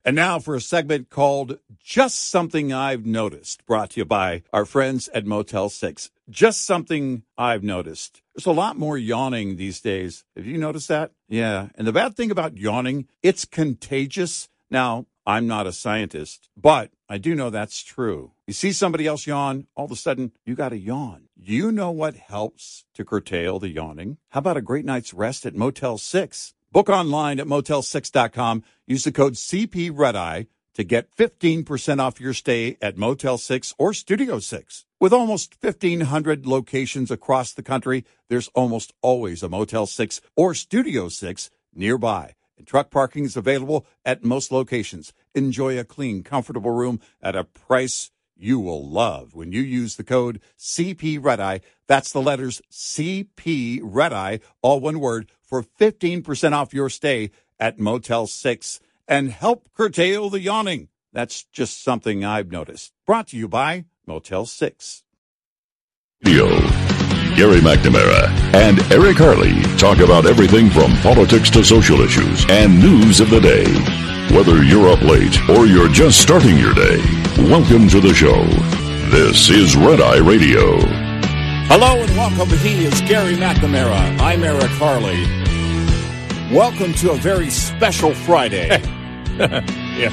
And now for a segment called Just Something I've Noticed, brought to you by our friends at Motel 6. Just something I've noticed. There's a lot more yawning these days. Have you noticed that? Yeah. And the bad thing about yawning, it's contagious. Now, I'm not a scientist, but I do know that's true. You see somebody else yawn, all of a sudden, you got to yawn. You know what helps to curtail the yawning? How about a great night's rest at Motel 6? Book online at motel6.com. Use the code CPRedEye to get 15% off your stay at Motel 6 or Studio 6. With almost 1,500 locations across the country, there's almost always a Motel 6 or Studio 6 nearby. And truck parking is available at most locations. Enjoy a clean, comfortable room at a price you will love when you use the code CPRedEye. That's the letters CPRedEye, all one word, for 15% off your stay at Motel 6 and help curtail the yawning. That's just something I've noticed. Brought to you by Motel 6. Gary McNamara and Eric Harley talk about everything from politics to social issues and news of the day. Whether you're up late or you're just starting your day, welcome to the show. This is Red Eye Radio. Hello and welcome. He is Gary McNamara. I'm Eric Harley. Welcome to a very special Friday. Yeah.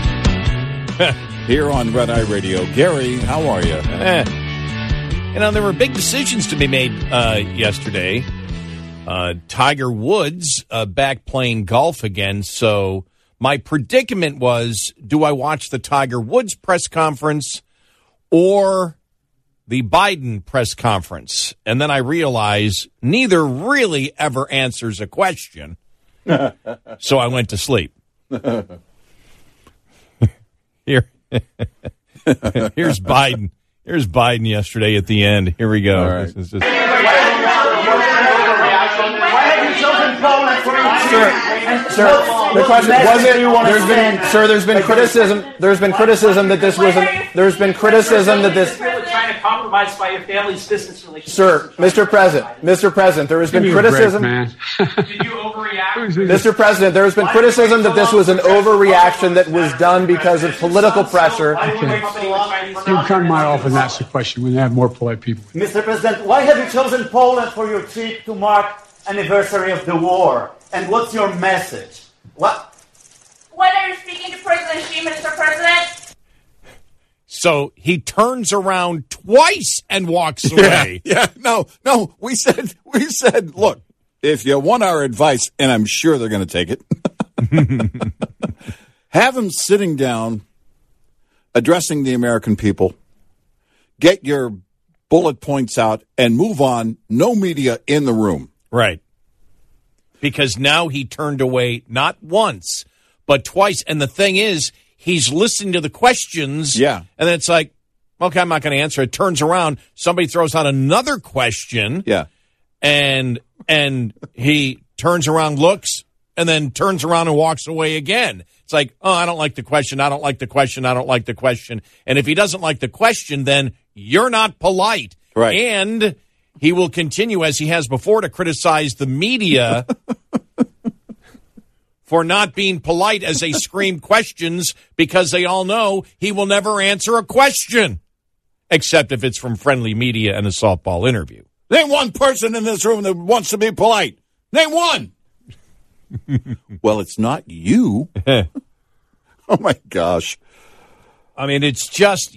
Here on Red Eye Radio. Gary, how are you? You know, there were big decisions to be made yesterday. Tiger Woods back playing golf again. So my predicament was, do I watch the Tiger Woods press conference or the Biden press conference? And then I realized neither really ever answers a question. So I went to sleep. Here's Biden. Here's Biden yesterday at the end. Here we go. All right. Sir, the question was it? There's been criticism. There's been criticism that this wasn't. There's been criticism that this. Trying to compromise by your family's business relationship. Sir, Mr. President, there has been criticism. Did you overreact? Mr. President, there has been criticism that this was an overreaction that was done because of political pressure. You come my office and ask the question when they have more polite people. Mr. President, why have you chosen Poland for your trip to mark anniversary of the war? And what's your message? What? When are you speaking to President Xi, Mr. President? So he turns around twice and walks away. Yeah, no. We said, look, if you want our advice, and I'm sure they're going to take it, have him sitting down, addressing the American people, get your bullet points out, and move on. No media in the room. Right. Because now he turned away not once, but twice. And the thing is, he's listening to the questions. Yeah. And then it's like, okay, I'm not going to answer it. Turns around. Somebody throws out another question. Yeah. And he turns around, looks, and then turns around and walks away again. It's like, oh, I don't like the question. I don't like the question. I don't like the question. And if he doesn't like the question, then you're not polite. Right. And he will continue, as he has before, to criticize the media for not being polite as they scream questions because they all know he will never answer a question, except if it's from friendly media and a softball interview. Name one person in this room that wants to be polite. Name one. Well, it's not you. Oh, my gosh. I mean, it's just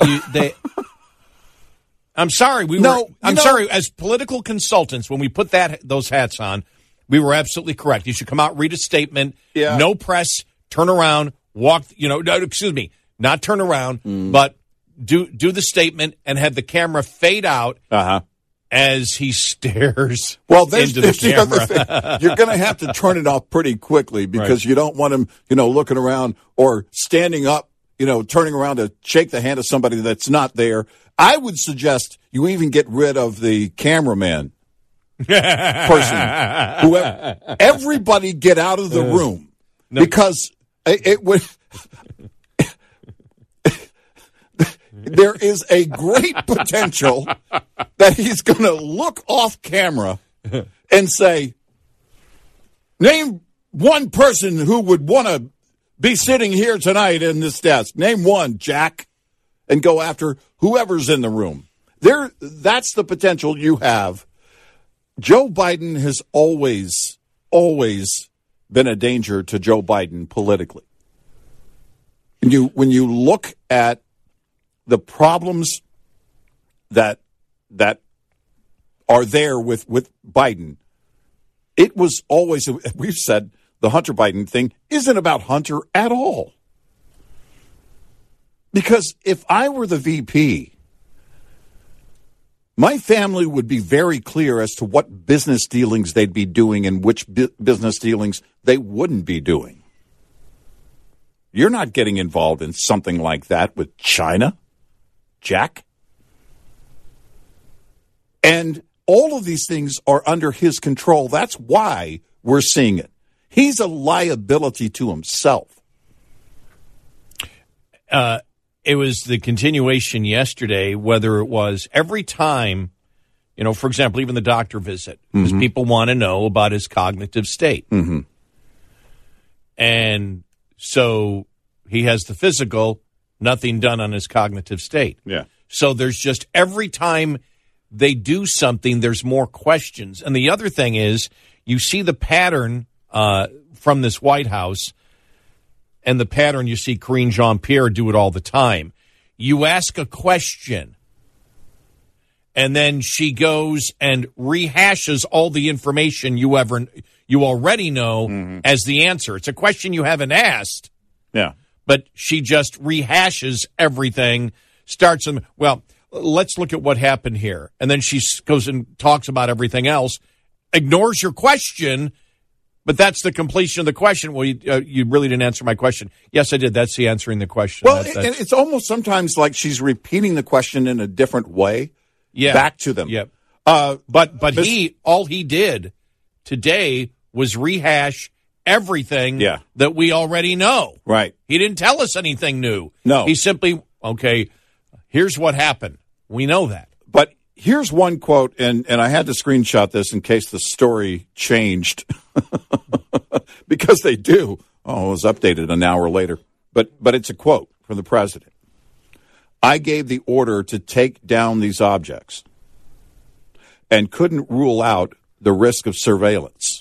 I'm sorry. Sorry. As political consultants, when we put those hats on, we were absolutely correct. You should come out, read a statement. Yeah. No press. Turn around. Walk. Not turn around, but do the statement and have the camera fade out as he stares. Well, there's into the camera. Other thing. You're going to have to turn it off pretty quickly because you don't want him, looking around or standing up, turning around to shake the hand of somebody that's not there. I would suggest you even get rid of the cameraman person. Whoever, everybody get out of the room because it would. There is a great potential that he's going to look off camera and say, name one person who would want to be sitting here tonight in this desk? Name one, Jack, and go after whoever's in the room. That's the potential you have. Joe Biden has always been a danger to Joe Biden politically. When you look at the problems that are there with Biden, it was always, we've said, the Hunter Biden thing isn't about Hunter at all. Because if I were the VP, my family would be very clear as to what business dealings they'd be doing and which business dealings they wouldn't be doing. You're not getting involved in something like that with China, Jack. And all of these things are under his control. That's why we're seeing it. He's a liability to himself. It was the continuation yesterday, whether it was every time, for example, even the doctor visit, because people want to know about his cognitive state. Mm-hmm. And so he has the physical, nothing done on his cognitive state. Yeah. So there's just every time they do something, there's more questions. And the other thing is, you see the pattern from this White House, and the pattern you see Karine Jean-Pierre do it all the time. You ask a question, and then she goes and rehashes all the information you already know as the answer. It's a question you haven't asked. Yeah. But she just rehashes everything, starts them. Well, let's look at what happened here. And then she goes and talks about everything else, ignores your question, but that's the completion of the question. Well, you really didn't answer my question. Yes, I did. That's the answering the question. Well, and it's almost sometimes like she's repeating the question in a different way back to them. Yeah. But all he did today was rehash everything that we already know. Right. He didn't tell us anything new. No. He simply, here's what happened. We know that. But here's one quote, and I had to screenshot this in case the story changed. Because they do. Oh, it was updated an hour later. But it's a quote from the president. I gave the order to take down these objects and couldn't rule out the risk of surveillance.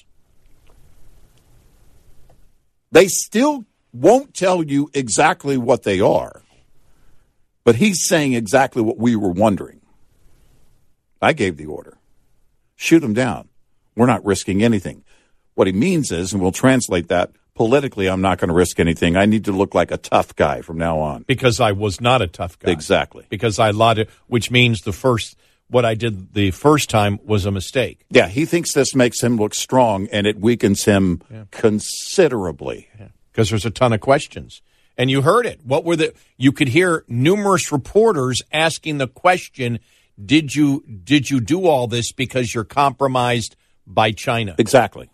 They still won't tell you exactly what they are. But he's saying exactly what we were wondering. I gave the order. Shoot them down. We're not risking anything. What he means is, and we'll translate that, politically, I'm not going to risk anything. I need to look like a tough guy from now on. Because I was not a tough guy. Exactly. Because I lied, which means what I did the first time was a mistake. Yeah, he thinks this makes him look strong, and it weakens him considerably. Because there's a ton of questions. And you heard it. You could hear numerous reporters asking the question, did you do all this because you're compromised by China? Exactly.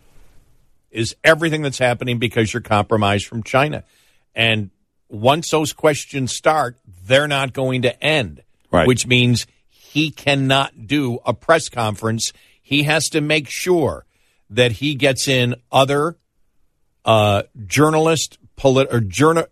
Is everything that's happening because you're compromised from China? And once those questions start, they're not going to end. Right. Which means he cannot do a press conference. He has to make sure that he gets in other journalists, journal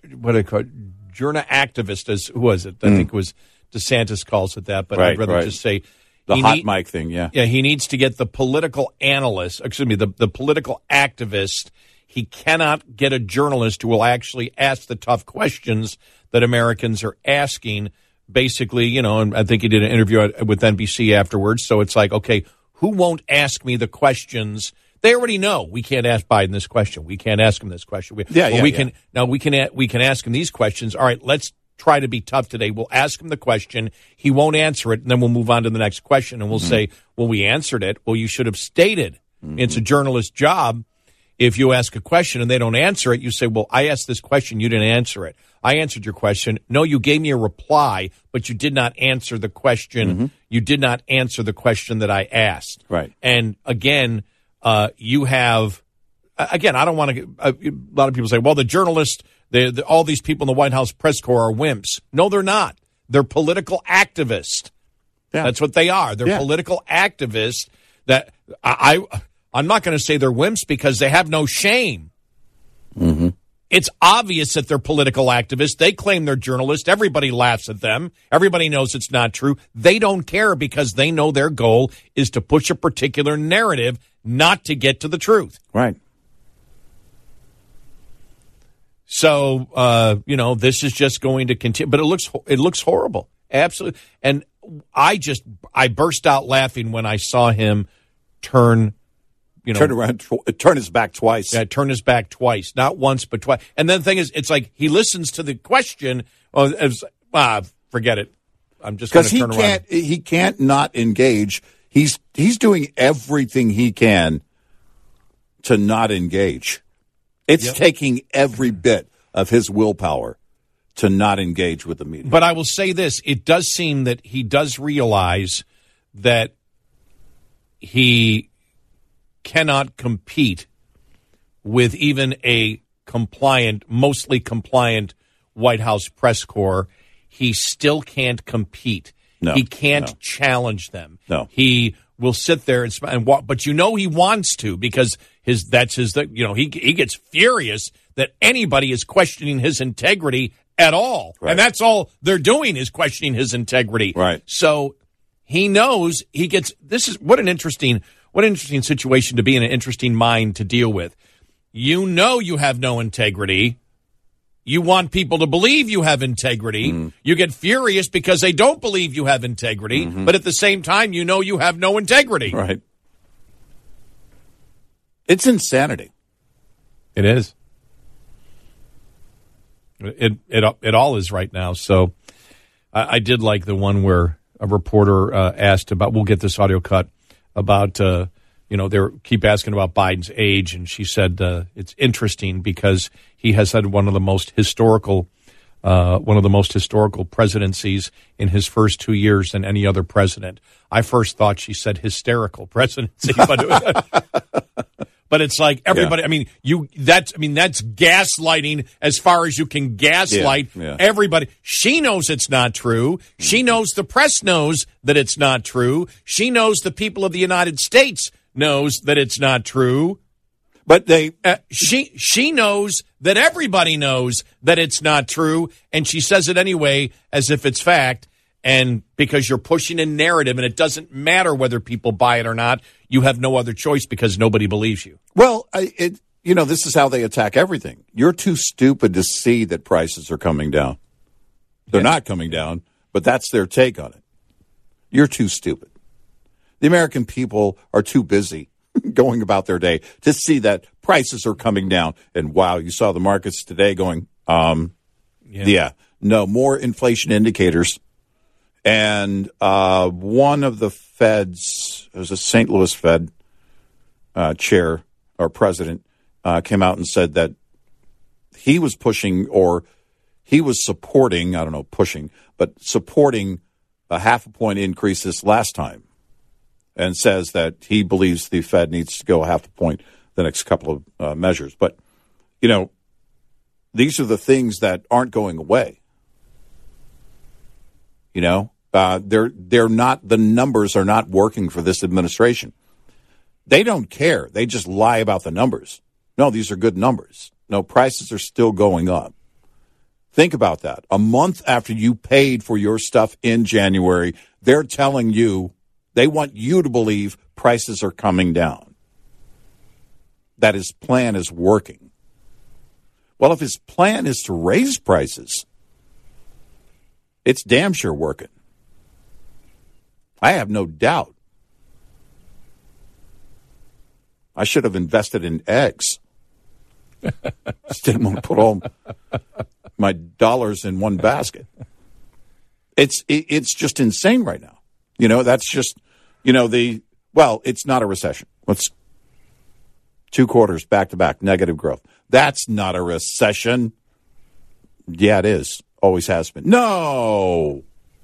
activist, who was it? I think it was DeSantis calls it that, but I'd rather just say the hot mic thing. Yeah, he needs to get the political analyst. The political activist. He cannot get a journalist who will actually ask the tough questions that Americans are asking. Basically, and I think he did an interview with NBC afterwards. So it's like, okay, who won't ask me the questions? They already know we can't ask Biden this question. We can't ask him this question. We can ask him these questions. All right, let's try to be tough today. We'll ask him the question. He won't answer it, and then we'll move on to the next question, and we'll say, well, we answered it. Well, you should have stated. It's a journalist's job. If you ask a question and they don't answer it, you say, well, I asked this question. You didn't answer it. I answered your question. No, you gave me a reply, but you did not answer the question. You did not answer the question that I asked. Right. And again, you have, I don't want to, a lot of people say, well, the journalists, all these people in the White House press corps are wimps. No, they're not. They're political activists. Yeah. That's what they are. They're political activists that I'm not going to say they're wimps because they have no shame. It's obvious that they're political activists. They claim they're journalists. Everybody laughs at them. Everybody knows it's not true. They don't care because they know their goal is to push a particular narrative, not to get to the truth. Right. So, this is just going to continue. But it looks horrible. Absolutely. And I burst out laughing when I saw him turn around, turn his back twice. Yeah, turn his back twice, not once but twice. And then the thing is, it's like he listens to the question. Forget it. I'm just going to turn around. He can't not engage. He's doing everything he can to not engage. It's taking every bit of his willpower to not engage with the media. But I will say this: it does seem that he does realize that he cannot compete with even a mostly compliant White House press corps. He still can't compete. No, he can't challenge them. No. He will sit there and walk, but he wants to because he gets furious that anybody is questioning his integrity at all. Right. And that's all they're doing is questioning his integrity. Right. So he knows what an interesting situation to be in, an interesting mind to deal with. You have no integrity. You want people to believe you have integrity. Mm. You get furious because they don't believe you have integrity. Mm-hmm. But at the same time, you have no integrity. Right. It's insanity. It is. It all is right now. So I did like the one where a reporter asked about, we'll get this audio cut, about, they keep asking about Biden's age. And she said it's interesting because he has had one of the most historical presidencies in his first 2 years than any other president. I first thought she said hysterical presidency, but it's like everybody. Yeah. That's gaslighting as far as you can gaslight everybody. She knows it's not true. She knows the press knows that it's not true. She knows the people of the United States knows that it's not true. But she knows that everybody knows that it's not true, and she says it anyway as if it's fact. And because you're pushing a narrative, and it doesn't matter whether people buy it or not, you have no other choice because nobody believes you. Well, this is how they attack everything. You're too stupid to see that prices are coming down. They're not coming down, but that's their take on it. You're too stupid. The American people are too busy going about their day to see that prices are coming down. And wow, you saw the markets today going, no, more inflation indicators. And one of the Feds, it was a St. Louis Fed chair or president, came out and said that he was pushing, or he was supporting, I don't know, pushing, but supporting a 0.5 point increase this last time. And says that he believes the Fed needs to go 0.5 point the next couple of measures. But, these are the things that aren't going away. They're not, the numbers are not working for this administration. They don't care. They just lie about the numbers. No, these are good numbers. No, prices are still going up. Think about that. A month after you paid for your stuff in January, they're telling you, they want you to believe prices are coming down, that his plan is working. Well, if his plan is to raise prices, it's damn sure working. I have no doubt. I should have invested in eggs. Just didn't want to put all my dollars in one basket. It's just insane right now. That's just, it's not a recession. Let's 2 quarters back-to-back negative growth. That's not a recession. Yeah, it is. Always has been. No.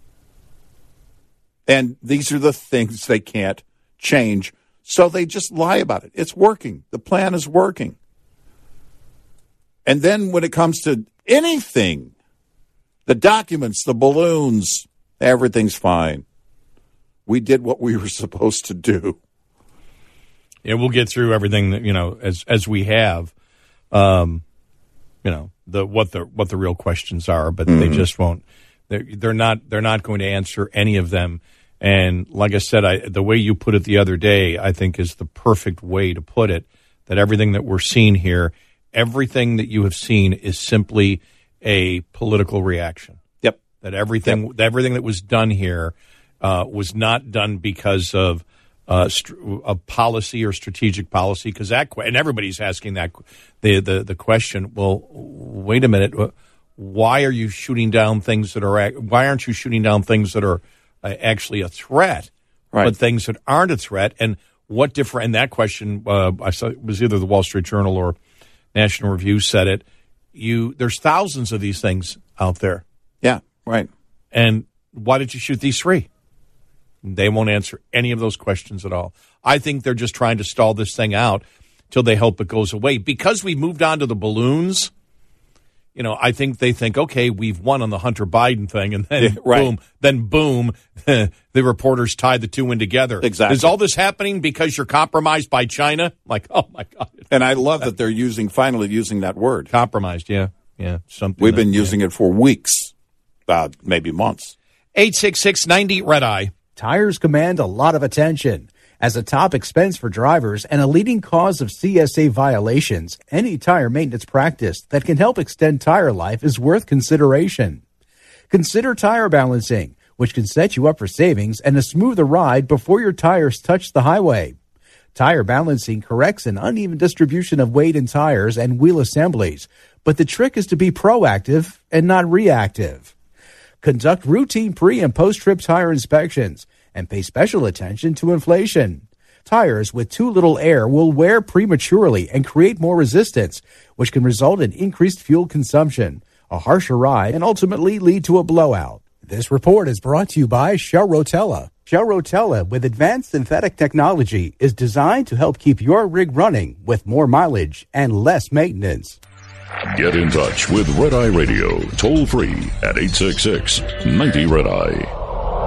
And these are the things they can't change, so they just lie about it. It's working. The plan is working. And then when it comes to anything, the documents, the balloons, everything's fine. We did what we were supposed to do. Yeah, we'll get through everything that, as we have. what the real questions are, but they just won't. They're not going to answer any of them. And like I said, the way you put it the other day, I think is the perfect way to put it. That everything that we're seeing here, everything that you have seen, is simply a political reaction. Yep. That everything that was done here was not done because of a policy or strategic policy. Because and everybody's asking that the question. Well, wait a minute. Why are you shooting down things that are? Why aren't you shooting down things that are actually a threat, but things that aren't a threat? And what different? And that question, I saw it was either the Wall Street Journal or National Review said it. There's thousands of these things out there. Yeah, right. And why did you shoot these three? They won't answer any of those questions at all. I think they're just trying to stall this thing out till they hope it goes away. Because we moved on to the balloons, I think they think, okay, we've won on the Hunter Biden thing, and then boom, the reporters tied the two in together. Exactly. Is all this happening because you're compromised by China? Like, oh my God. And I love that they're finally using that word. Compromised, yeah. Something we've been using it for weeks, maybe months. 866-90-RED-EYE. Tires command a lot of attention. As a top expense for drivers and a leading cause of CSA violations, any tire maintenance practice that can help extend tire life is worth consideration. Consider tire balancing, which can set you up for savings and a smoother ride before your tires touch the highway. Tire balancing corrects an uneven distribution of weight in tires and wheel assemblies, but the trick is to be proactive and not reactive. Conduct routine pre- and post-trip tire inspections and pay special attention to inflation. Tires with too little air will wear prematurely and create more resistance, which can result in increased fuel consumption, a harsher ride, and ultimately lead to a blowout. This report is brought to you by Shell Rotella. Shell Rotella, with advanced synthetic technology, is designed to help keep your rig running with more mileage and less maintenance. Get in touch with Red Eye Radio, toll free at 866-90-RED-EYE.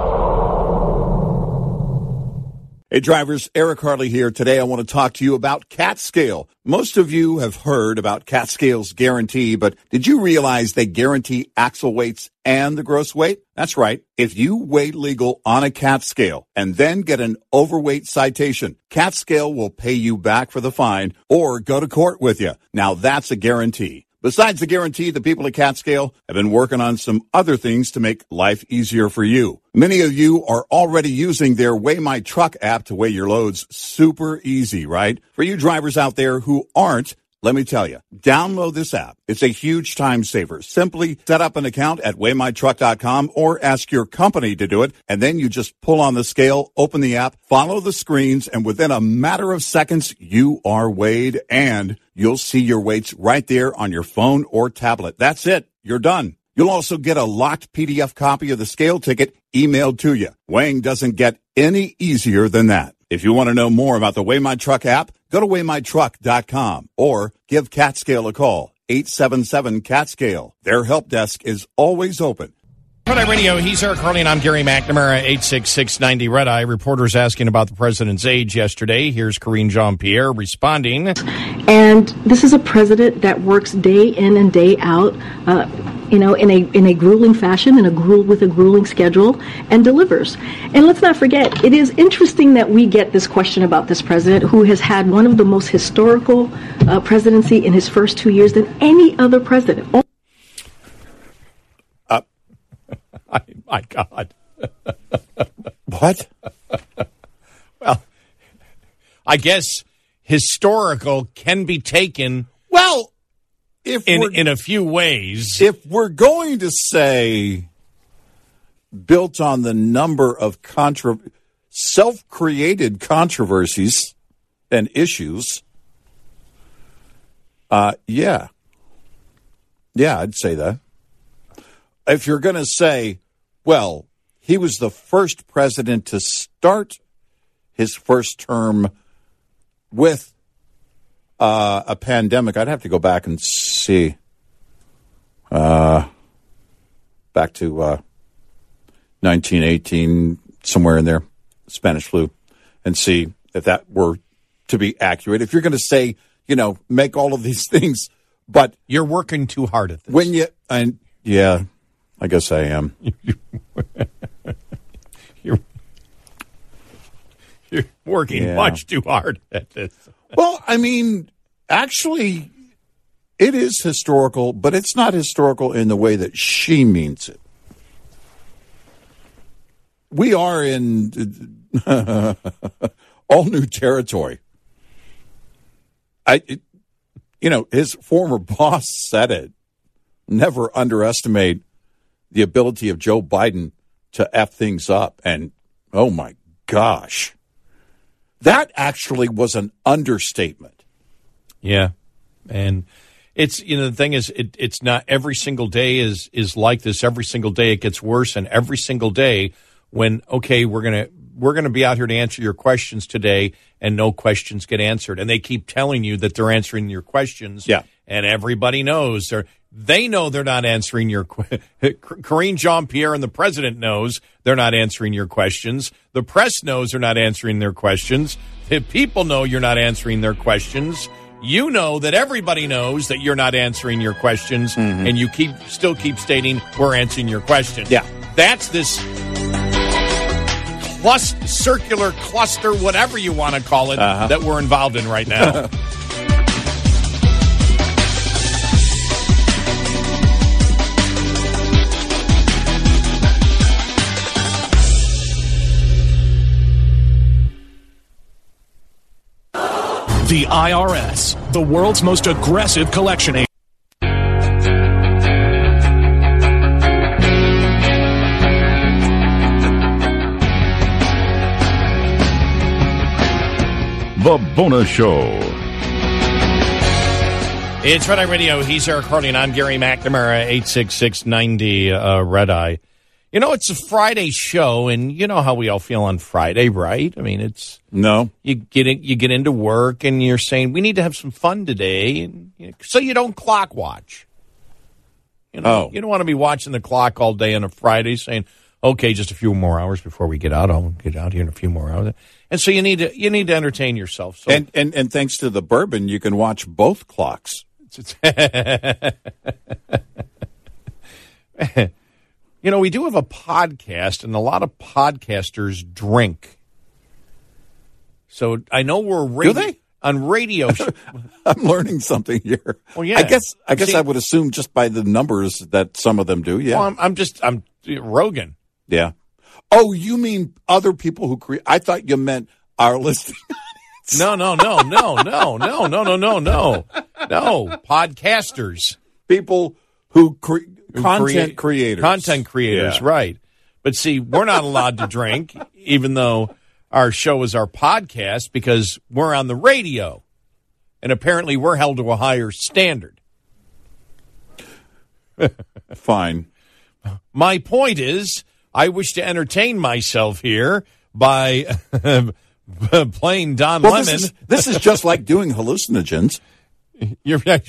Hey drivers, Eric Harley here. Today I want to talk to you about CatScale. Most of you have heard about CatScale's guarantee, but did you realize they guarantee axle weights and the gross weight? That's right. If you weigh legal on a CatScale and then get an overweight citation, CatScale will pay you back for the fine or go to court with you. Now that's a guarantee. Besides the guarantee, the people at CatScale have been working on some other things to make life easier for you. Many of you are already using their Weigh My Truck app to weigh your loads. Super easy, right? For you drivers out there who aren't, let me tell you, download this app. It's a huge time saver. Simply set up an account at WeighMyTruck.com or ask your company to do it, and then you just pull on the scale, open the app, follow the screens, and within a matter of seconds, you are weighed, and you'll see your weights right there on your phone or tablet. That's it. You're done. You'll also get a locked PDF copy of the scale ticket emailed to you. Weighing doesn't get any easier than that. If you want to know more about the Weigh My Truck app, go to WeighMyTruck.com or give CatScale a call, 877-CatScale. Their help desk is always open. Red Eye Radio, he's Eric Harley, and I'm Gary McNamara, 866-90-RED-EYE. Reporters asking about the president's age yesterday. Here's Karine Jean-Pierre responding. And this is a president that works day in and day out, in a grueling fashion, with a grueling schedule, and delivers. And let's not forget, it is interesting that we get this question about this president, who has had one of the most historical presidency in his first 2 years than any other president. My God. What? Well, I guess historical can be taken in a few ways. If we're going to say built on the number of self-created controversies and issues, yeah, I'd say that. If you're going to say, well, he was the first president to start his first term with a pandemic, I'd have to go back and see. Back to 1918, somewhere in there, Spanish flu, and see if that were to be accurate. If you're going to say, make all of these things But you're working too hard at this. When you, yeah, I guess I am. You're working much too hard at this. Well, I mean, actually, it is historical, but it's not historical in the way that she means it. We are in all new territory. His former boss said it. Never underestimate the ability of Joe Biden to F things up. And, oh, my gosh. That actually was an understatement. Yeah. And it's, the thing is, it's not every single day is like this. Every single day it gets worse. And every single day when, okay, we're going to be out here to answer your questions today, and no questions get answered. And they keep telling you that they're answering your questions. Yeah. And everybody knows they know they're not answering your Karine Jean-Pierre and the president knows they're not answering your questions. The press knows they're not answering their questions. The people know you're not answering their questions. You know that everybody knows that you're not answering your questions, and you still keep stating we're answering your questions. Yeah. That's this circular cluster, whatever you want to call it, that we're involved in right now. The IRS, the world's most aggressive collection agency. The Bonus Show. It's Red Eye Radio. He's Eric Harley, and I'm Gary McNamara, 866-90 Red Eye. It's a Friday show, and you know how we all feel on Friday, right? I mean, no. You get into work, and you're saying we need to have some fun today, and so you don't clock watch. You don't want to be watching the clock all day on a Friday, saying, "Okay, just a few more hours before we get out. I'll get out here in a few more hours." And so you need to entertain yourself. So and thanks to the bourbon, you can watch both clocks. We do have a podcast, and a lot of podcasters drink. So I know do they? On radio. I'm learning something here. Well, yeah. I guess I would assume just by the numbers that some of them do. Yeah. Well, I'm Rogan. Yeah. Oh, you mean other people who create? I thought you meant our listening. No. Podcasters. People who content creators. Yeah. Right. But see, we're not allowed to drink, even though our show is our podcast, because we're on the radio. And apparently we're held to a higher standard. Fine. My point is, I wish to entertain myself here by playing Don Lemon. This is just like doing hallucinogens. You're right.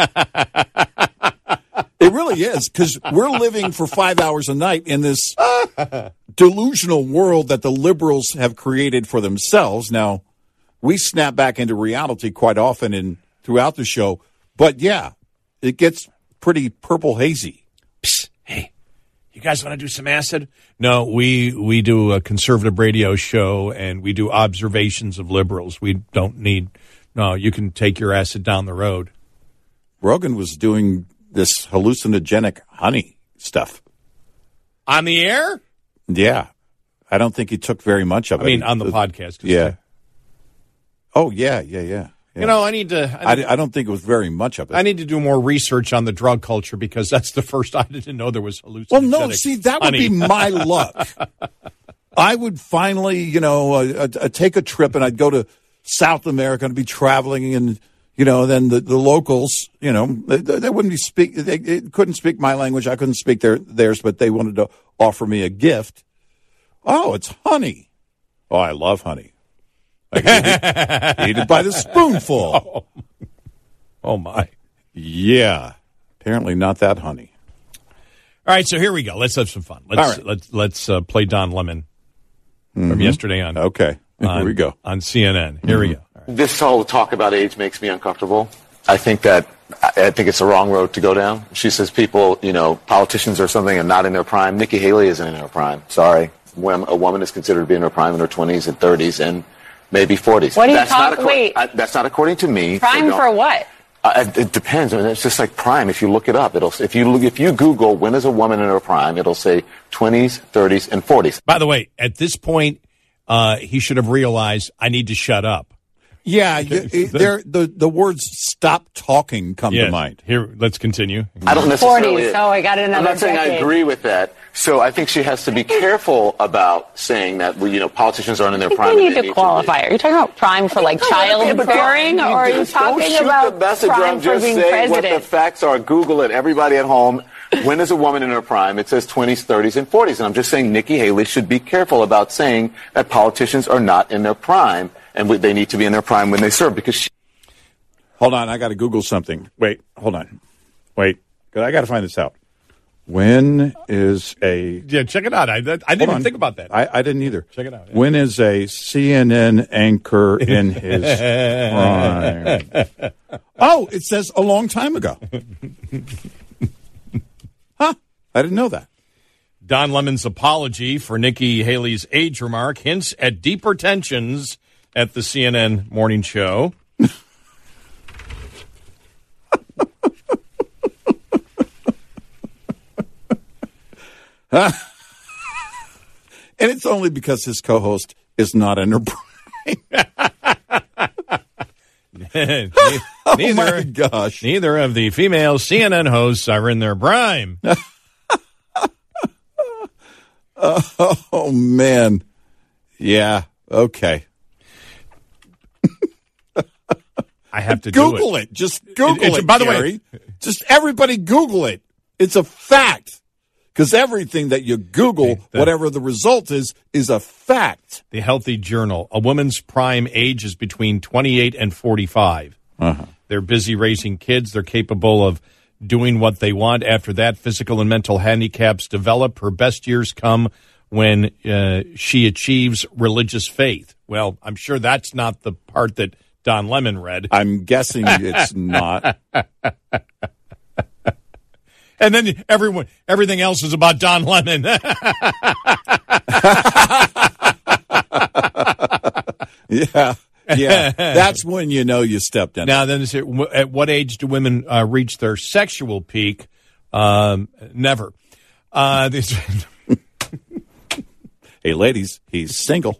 It really is, because we're living for 5 hours a night in this delusional world that the liberals have created for themselves. Now, we snap back into reality quite often throughout the show. But, yeah, it gets pretty purple hazy. Psst, hey, you guys want to do some acid? No, we do a conservative radio show, and we do observations of liberals. We don't need – no, you can take your acid down the road. Rogan was doing this hallucinogenic honey stuff. On the air? Yeah. I don't think he took very much of it. I mean, on the podcast. Yeah. Oh, yeah. I need to... I don't think it was very much of it. I need to do more research on the drug culture, because that's the first I didn't know there was hallucinogenic Well, no, see, that would be my luck. I would finally, take a trip, and I'd go to South America and be traveling, and, then the locals, they wouldn't be they couldn't speak my language. I couldn't speak theirs, but they wanted to offer me a gift. Oh, it's honey. Oh, I love honey. I eat it by the spoonful. Oh, my. Yeah. Apparently not that honey. All right, so here we go. Let's have some fun. Let's play Don Lemon from yesterday on. Okay. Here we go. On CNN. Here we go. Right. This whole talk about AIDS makes me uncomfortable. I think that I think it's the wrong road to go down. She says people, politicians or something are not in their prime. Nikki Haley isn't in her prime. Sorry. When a woman is considered to be in her prime in her 20s and 30s and maybe 40s. What are you talking? Wait. That's not according to me. Prime for what? It depends. I mean, it's just like prime. If you look it up, if you Google when is a woman in her prime, it'll say 20s, 30s, and 40s. By the way, at this point, he should have realized I need to shut up. Yeah, the words "stop talking" come to mind. Here, let's continue. I don't necessarily. 40s. Oh, I got another. I'm not saying decade. I agree with that. So I think she has to be careful about saying that politicians aren't in their prime. You need to qualify. Are you talking about prime for like childbearing, or are you talking about prime for being president? What the facts are. Google it. Everybody at home. When is a woman in her prime? It says 20s, 30s, and 40s. And I'm just saying Nikki Haley should be careful about saying that politicians are not in their prime, and they need to be in their prime when they serve. Because hold on, I got to Google something. Wait, hold on. Wait, I got to find this out. When is a... Yeah, check it out. I didn't even think about that. I didn't either. Check it out. Yeah. When is a CNN anchor in his prime? Oh, it says a long time ago. Huh? I didn't know that. Don Lemon's apology for Nikki Haley's age remark hints at deeper tensions at the CNN morning show. And it's only because his co-host is not in her prime. Oh my gosh. Neither of the female CNN hosts are in their prime. Oh, man. Yeah, okay. I have to Google do it. Just Google it, by the Gary. way, just everybody Google it. It's a fact. Because everything that you Google, whatever the result is a fact. The Healthy Journal. A woman's prime age is between 28 and 45. Uh-huh. They're busy raising kids. They're capable of doing what they want. After that, physical and mental handicaps develop. Her best years come when she achieves religious faith. Well, I'm sure that's not the part that Don Lemon read. I'm guessing it's not. And then everything else is about Don Lemon. Yeah. That's when you know you stepped in. Now, then, at what age do women reach their sexual peak? Never. Hey, ladies, he's single.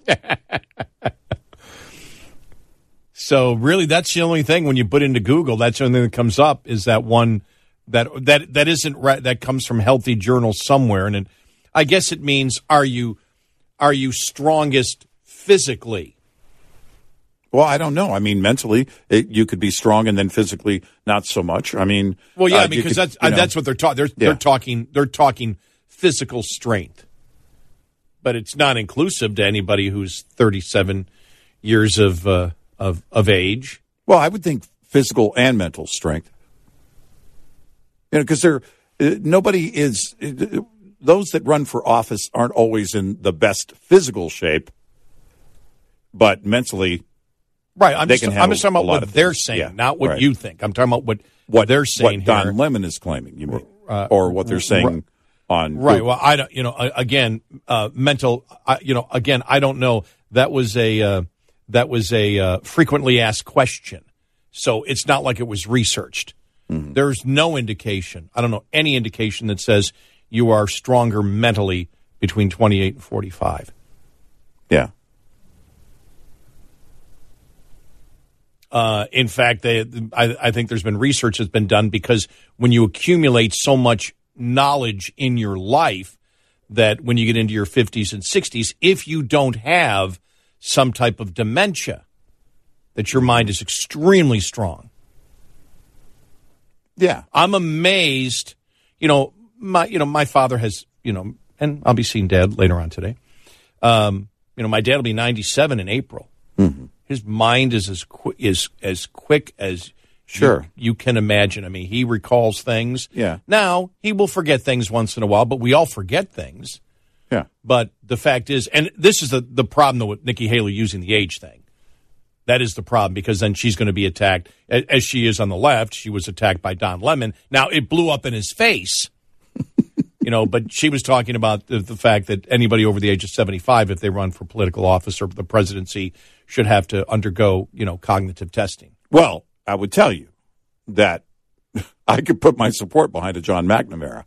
So, really, that's the only thing when you put into Google. That's the only thing that comes up is that one. That isn't right. That comes from Healthy Journal somewhere, and I guess it means are you strongest physically? Well, I don't know. I mean, mentally, you could be strong, and then physically, not so much. I mean, well, yeah, because that's what they're talking. They're talking physical strength, but it's not inclusive to anybody who's 37 years of age. Well, I would think physical and mental strength. Because nobody is, those that run for office aren't always in the best physical shape, but mentally, right? I'm just talking about what they're things. saying, Yeah, not what right. you think. I'm talking about what they're saying. What Don Lemon is claiming, you mean, or what they're saying on right. Google. Well, I don't. Again, mental. Again, I don't know. That was a frequently asked question, so it's not like it was researched. Mm-hmm. There's no indication. I don't know any indication that says you are stronger mentally between 28 and 45. Yeah. In fact, I think there's been research that's been done because when you accumulate so much knowledge in your life that when you get into your 50s and 60s, if you don't have some type of dementia, that your mind is extremely strong. Yeah. I'm amazed. My father has, and I'll be seeing Dad later on today. My dad will be 97 in April. Mm-hmm. His mind is as quick as sure you can imagine. I mean, he recalls things. Yeah. Now, he will forget things once in a while, but we all forget things. Yeah. But the fact is, and this is the problem though with Nikki Haley using the age thing. That is the problem, because then she's going to be attacked, as she is on the left. She was attacked by Don Lemon. Now, it blew up in his face, but she was talking about the fact that anybody over the age of 75, if they run for political office or the presidency, should have to undergo, cognitive testing. Well, I would tell you that I could put my support behind a John McNamara.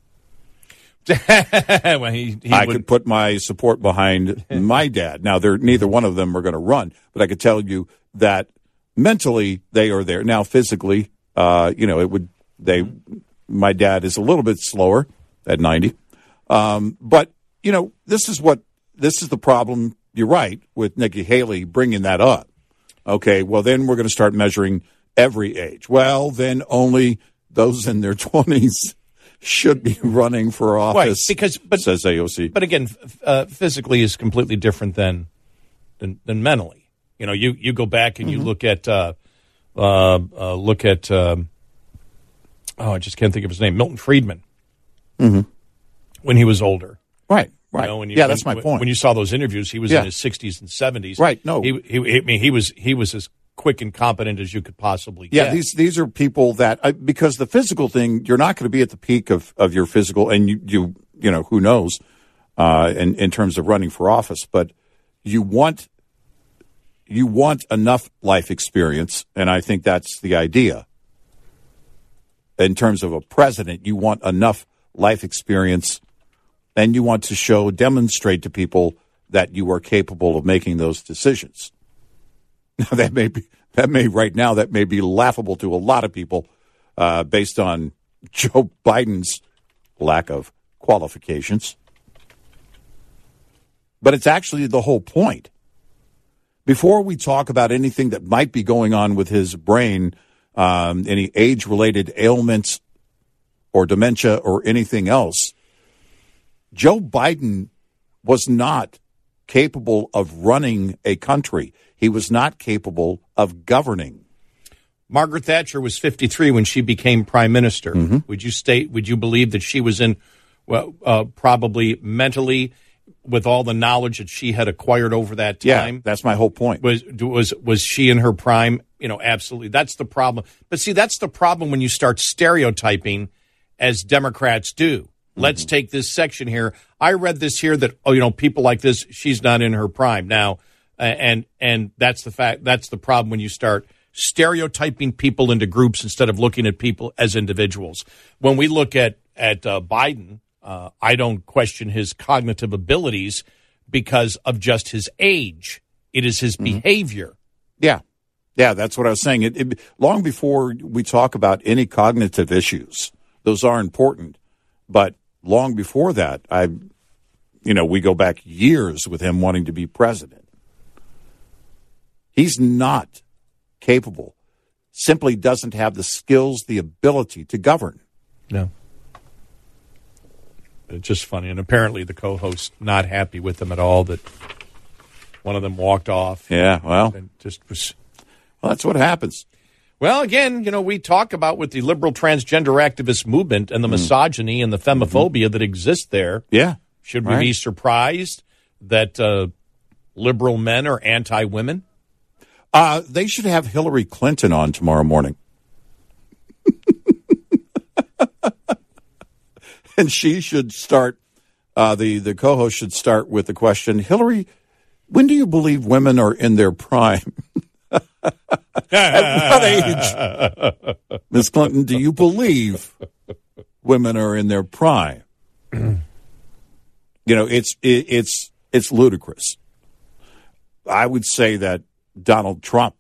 Well, I could put my support behind my dad. Now, neither one of them are going to run, but I could tell you that mentally they are there. Now, physically, my dad is a little bit slower at 90. But, this is the problem. You're right with Nikki Haley bringing that up. Okay, well, then we're going to start measuring every age. Well, then only those in their 20s should be running for office, right, says AOC. But again, physically is completely different than mentally. You go back and you look at I just can't think of his name, Milton Friedman, when he was older. Right. That's my point. When you saw those interviews, he was in his 60s and 70s. Right. No, he was as quick and competent as you could possibly get. Yeah, these are people that because the physical thing, you're not going to be at the peak of your physical, and you who knows in terms of running for office, but you want enough life experience, and I think that's the idea. In terms of a president, you want enough life experience, and you want to demonstrate to people that you are capable of making those decisions. Now, that may be laughable to a lot of people based on Joe Biden's lack of qualifications. But it's actually the whole point. Before we talk about anything that might be going on with his brain, any age-related ailments or dementia or anything else, Joe Biden was not capable of running a country. He was not capable of governing. Margaret Thatcher was 53 when she became prime minister. Would you believe that she was in, probably mentally, with all the knowledge that she had acquired over that time? Yeah, that's my whole point. Was she in her prime? Absolutely. That's the problem. But see, that's the problem when you start stereotyping, as Democrats do. Let's take this section here. I read this here that, people like this, she's not in her prime now. And that's the fact. That's the problem when you start stereotyping people into groups instead of looking at people as individuals. When we look at Biden, I don't question his cognitive abilities because of just his age. It is his behavior. Yeah, that's what I was saying. Long before we talk about any cognitive issues, those are important. But long before that, we go back years with him wanting to be president. He's not capable, simply doesn't have the skills, the ability to govern. No. It's just funny. And apparently the co-host not happy with them at all, that one of them walked off. Yeah, well. And just was. Well, that's what happens. Well, again, we talk about with the liberal transgender activist movement and the misogyny and the femophobia that exists there. Yeah. Should we be surprised that liberal men are anti-women? They should have Hillary Clinton on tomorrow morning. And she should start, the co-host should start with the question, Hillary, when do you believe women are in their prime? At what age, Ms. Clinton, do you believe women are in their prime? It's ludicrous. I would say that Donald Trump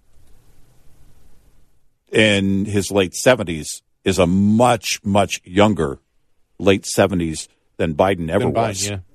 in his late 70s is a much, much younger late 70s than Biden ever was. Yeah.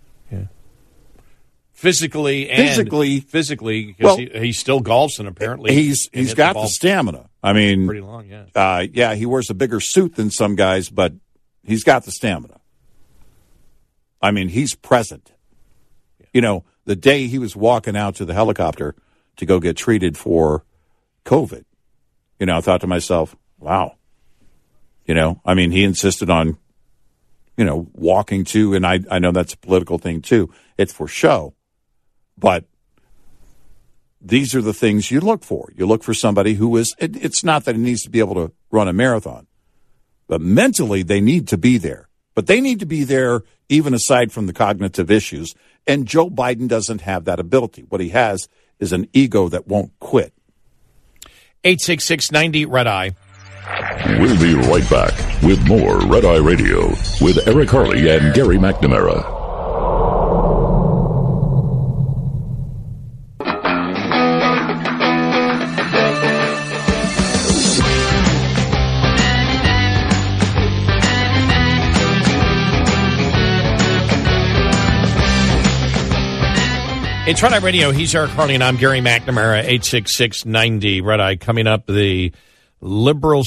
Physically, because well, he still golfs, and apparently he's got the stamina. I mean, pretty long, yeah. He wears a bigger suit than some guys, but he's got the stamina. I mean, he's present. Yeah. The day he was walking out to the helicopter to go get treated for COVID, I thought to myself, wow. I mean, he insisted on, walking to, and I know that's a political thing too. It's for show. But these are the things you look for. You look for somebody who is, it's not that it needs to be able to run a marathon, but mentally they need to be there. But they need to be there even aside from the cognitive issues. And Joe Biden doesn't have that ability. What he has is an ego that won't quit. 866-90 Red Eye. We'll be right back with more Red Eye Radio with Eric Harley and Gary McNamara. It's Red Eye Radio. He's Eric Harley, and I'm Gary McNamara. 866-90 Red Eye. Coming up, the liberal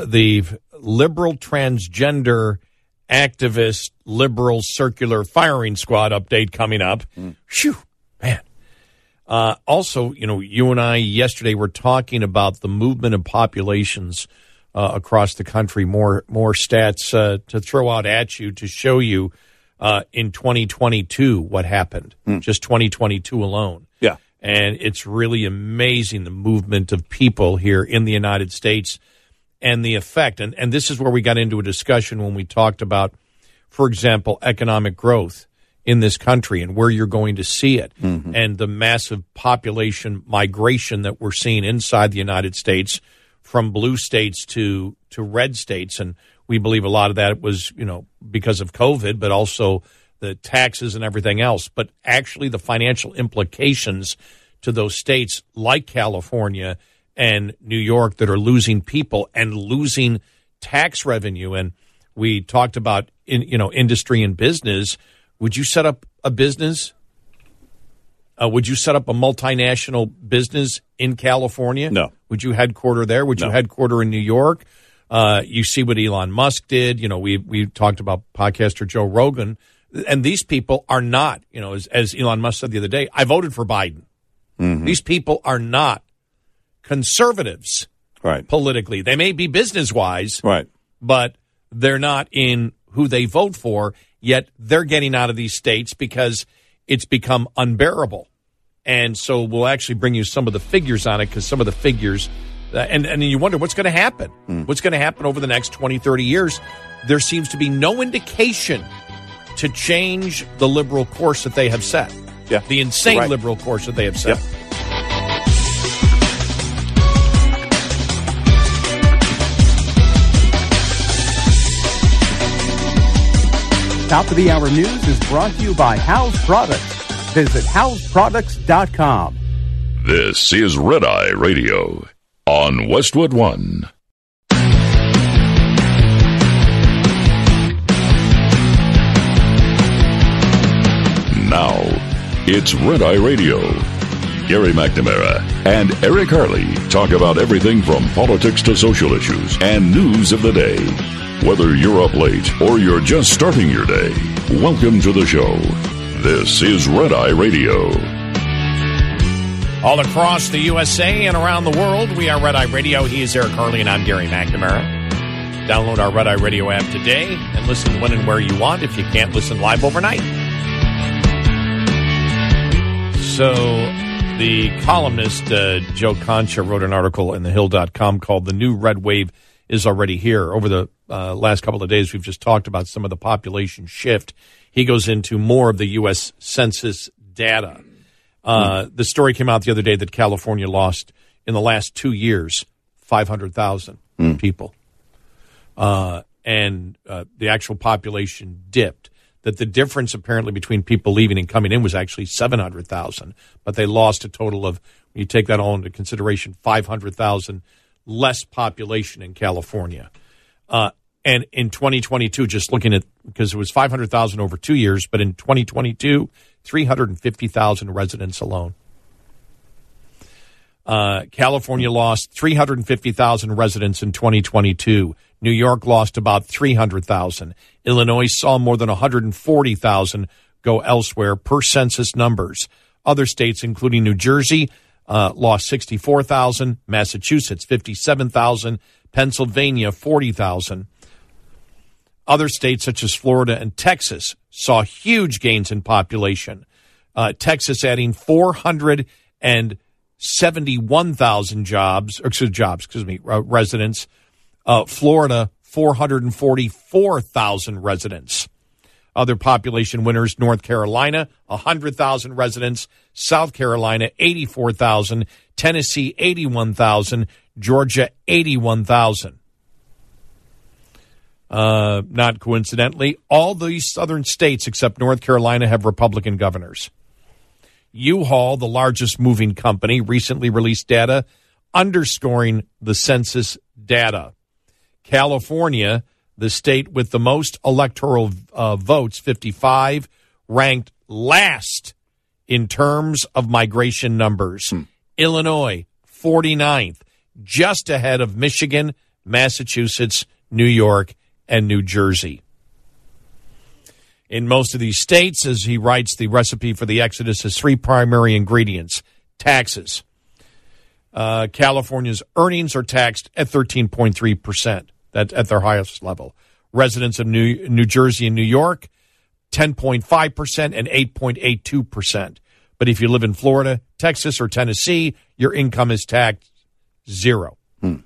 transgender activist liberal circular firing squad update coming up. Phew, man. Also, you and I yesterday were talking about the movement of populations across the country. More stats to throw out at you to show you. In 2022, what happened, just 2022 alone. Yeah. And it's really amazing, the movement of people here in the United States and the effect. And this is where we got into a discussion when we talked about, for example, economic growth in this country and where you're going to see it and the massive population migration that we're seeing inside the United States from blue states to red states. And we believe a lot of that was, because of COVID, but also the taxes and everything else. But actually the financial implications to those states like California and New York that are losing people and losing tax revenue. And we talked about, industry and business. Would you set up a business? Would you set up a multinational business in California? No. Would you headquarter there? Would you headquarter in New York? You see what Elon Musk did. We talked about podcaster Joe Rogan, and these people are not, as Elon Musk said the other day, I voted for Biden. These people are not conservatives, right? Politically, they may be business wise, right, but they're not in who they vote for. Yet they're getting out of these states because it's become unbearable. And so we'll actually bring you some of the figures on it, because some of the figures. And you wonder what's going to happen. What's going to happen over the next 20, 30 years? There seems to be no indication to change the liberal course that they have set. Yeah. The insane liberal course that they have set. Yep. Top of the Hour News is brought to you by House Products. Visit houseproducts.com. This is Red Eye Radio on Westwood One. Now, it's Red Eye Radio. Gary McNamara and Eric Harley talk about everything from politics to social issues and news of the day. Whether you're up late or you're just starting your day, welcome to the show. This is Red Eye Radio. All across the USA and around the world, we are Red Eye Radio. He is Eric Harley, and I'm Gary McNamara. Download our Red Eye Radio app today and listen when and where you want if you can't listen live overnight. So the columnist Joe Concha wrote an article in thehill.com called "The New Red Wave is Already Here." Over the last couple of days, we've just talked about some of the population shift. He goes into more of the U.S. Census data. The story came out the other day that California lost, in the last 2 years, 500,000 people. And the actual population dipped. That the difference apparently between people leaving and coming in was actually 700,000. But they lost a total of, when you take that all into consideration, 500,000 less population in California. And in 2022, just looking at, because it was 500,000 over 2 years, but in 2022, 350,000 residents alone. California lost 350,000 residents in 2022. New York lost about 300,000. Illinois saw more than 140,000 go elsewhere per census numbers. Other states, including New Jersey, lost 64,000. Massachusetts, 57,000. Pennsylvania, 40,000. Other states such as Florida and Texas saw huge gains in population. Texas adding 400 and 71,000 residents. Florida, 444,000 residents. Other population winners, North Carolina, 100,000 residents. South Carolina, 84,000. Tennessee, 81,000. Georgia, 81,000. Not coincidentally, all these southern states except North Carolina have Republican governors. U-Haul, the largest moving company, recently released data underscoring the census data. California, the state with the most electoral votes, 55, ranked last in terms of migration numbers. Illinois, 49th, just ahead of Michigan, Massachusetts, New York, and New Jersey. In most of these states, as he writes, the recipe for the exodus has three primary ingredients: taxes. California's earnings are taxed at 13.3%. That's at their highest level. Residents of New Jersey and New York, 10.5% and 8.82%. But if you live in Florida, Texas, or Tennessee, your income is taxed 0.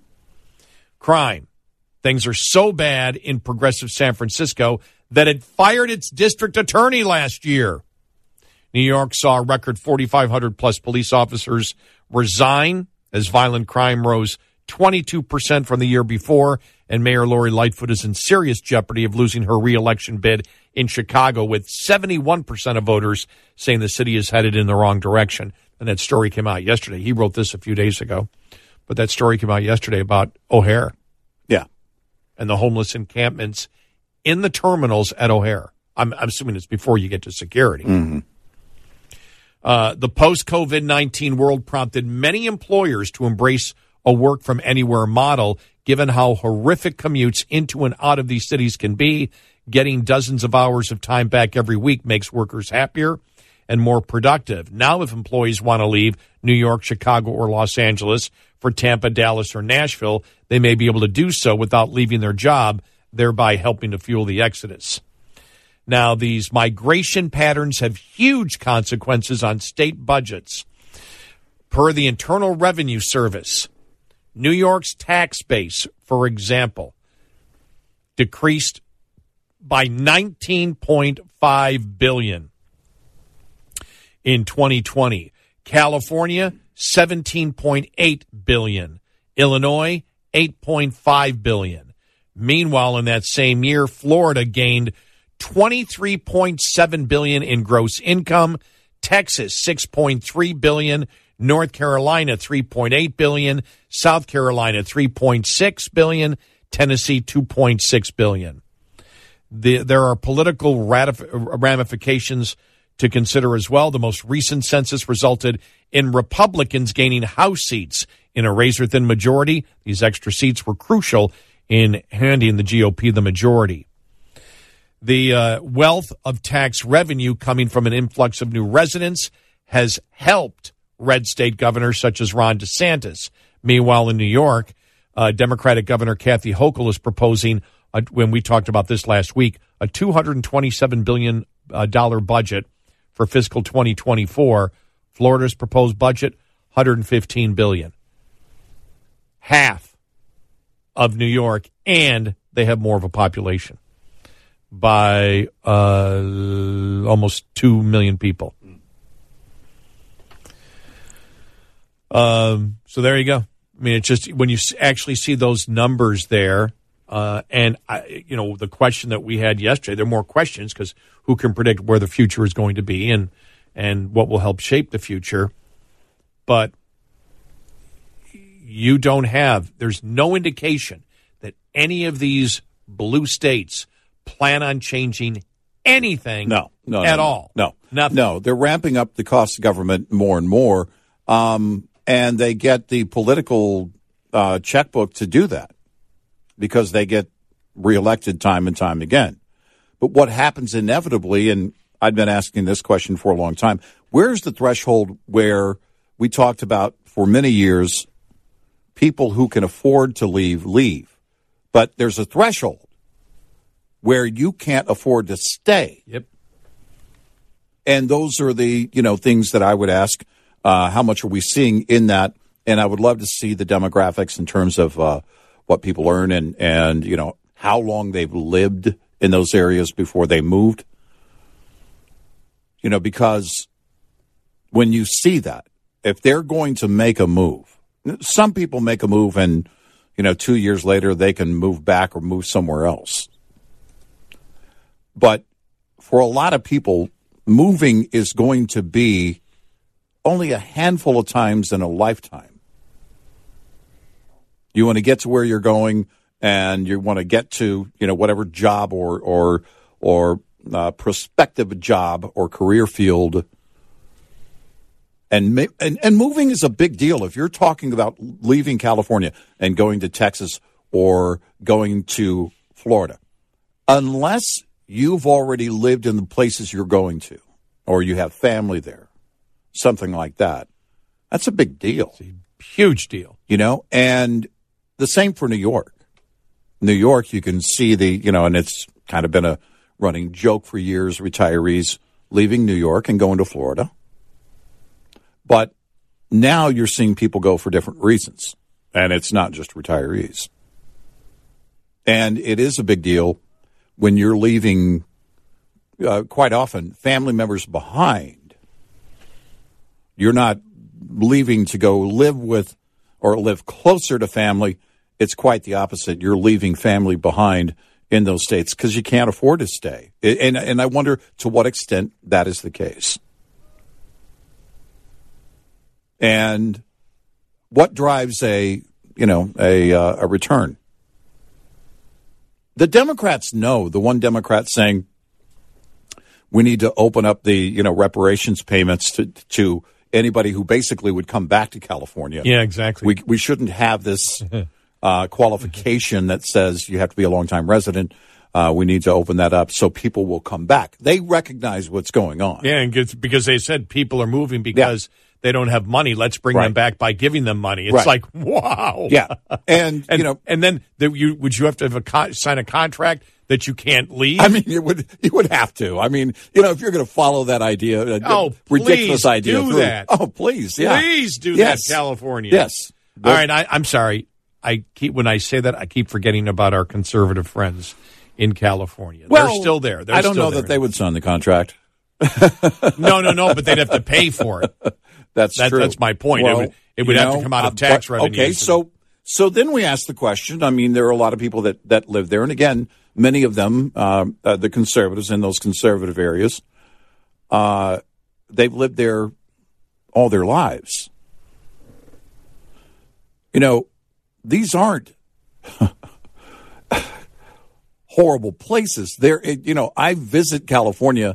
Crime. Things are so bad in progressive San Francisco that it fired its district attorney last year. New York saw a record 4,500 plus police officers resign as violent crime rose 22% from the year before, and Mayor Lori Lightfoot is in serious jeopardy of losing her re-election bid in Chicago, with 71% of voters saying the city is headed in the wrong direction. And that story came out yesterday. He wrote this a few days ago, but that story came out yesterday about O'Hare. Yeah. And the homeless encampments in the terminals at O'Hare. I'm assuming it's before you get to security. Mm-hmm. The post-COVID-19 world prompted many employers to embrace a work-from-anywhere model, given how horrific commutes into and out of these cities can be. Getting dozens of hours of time back every week makes workers happier and more productive. Now, if employees want to leave New York, Chicago, or Los Angeles for Tampa, Dallas, or Nashville, they may be able to do so without leaving their job, thereby helping to fuel the exodus. Now, these migration patterns have huge consequences on state budgets. Per the Internal Revenue Service, New York's tax base, for example, decreased by $19.5 billion in 2020. California, $17.8 billion. Illinois, $8.5 billion. Meanwhile, in that same year, Florida gained $23.7 billion in gross income. Texas, $6.3 billion. North Carolina, $3.8 billion. South Carolina, $3.6 billion. Tennessee, $2.6 billion. There are political ramifications to consider as well. The most recent census resulted in Republicans gaining House seats in a razor-thin majority. These extra seats were crucial in handing the GOP the majority. The wealth of tax revenue coming from an influx of new residents has helped red state governors such as Ron DeSantis. Meanwhile, in New York, Democratic Governor Kathy Hochul is proposing, when we talked about this last week, a $227 billion budget for fiscal 2024. Florida's proposed budget, $115 billion. Half of New York, and they have more of a population by almost 2 million people. So there you go. I mean, it's just when you actually see those numbers there, and the question that we had yesterday, there are more questions because who can predict where the future is going to be and what will help shape the future. But there's no indication that any of these blue states plan on changing anything at all. No, nothing. No, they're ramping up the cost of government more and more, and they get the political checkbook to do that because they get reelected time and time again. But what happens inevitably, and I've been asking this question for a long time, where's the threshold where we talked about for many years people who can afford to leave, but there's a threshold where you can't afford to stay. Yep. And those are the, things that I would ask How much are we seeing in that? And I would love to see the demographics in terms of what people earn and you know, how long they've lived in those areas before they moved. You know, because when you see that, if they're going to make a move, some people make a move and, you know, 2 years later they can move back or move somewhere else. But for a lot of people, moving is going to be only a handful of times in a lifetime. You want to get to where you're going, and you want to get to, you know, whatever job or prospective job or career field. And moving is a big deal. If you're talking about leaving California and going to Texas or going to Florida, unless you've already lived in the places you're going to, or you have family there, something like that, that's a big deal. It's a huge deal. You know, and the same for New York. New York, you can see and it's kind of been a running joke for years, retirees leaving New York and going to Florida. But now you're seeing people go for different reasons, and it's not just retirees. And it is a big deal when you're leaving, quite often, family members behind. You're not leaving to go live with or live closer to family. It's quite the opposite. You're leaving family behind in those states because you can't afford to stay. And I wonder to what extent that is the case. And what drives a return? The Democrats know. The one Democrat saying we need to open up the reparations payments to anybody who basically would come back to California. Yeah, exactly. We shouldn't have this qualification that says you have to be a longtime resident. We need to open that up so people will come back. They recognize what's going on. Yeah, and because they said people are moving because they don't have money. Let's bring them back by giving them money. It's like, wow. Yeah. And then would you have to sign a contract that you can't leave? I mean, you would have to. I mean, if you're going to follow that idea, ridiculous idea. Do that. Oh, please. Yeah. Please do that, California. Yes. All right. I'm sorry. When I say that, I keep forgetting about our conservative friends in California. Well, they're still there. I don't know that they would sign the contract. No, but they'd have to pay for it. That's true. That's my point. Well, it would have to come out of tax revenue. Okay, so then we ask the question. I mean, there are a lot of people that live there, and again, many of them, the conservatives in those conservative areas, they've lived there all their lives. These aren't horrible places. I visit California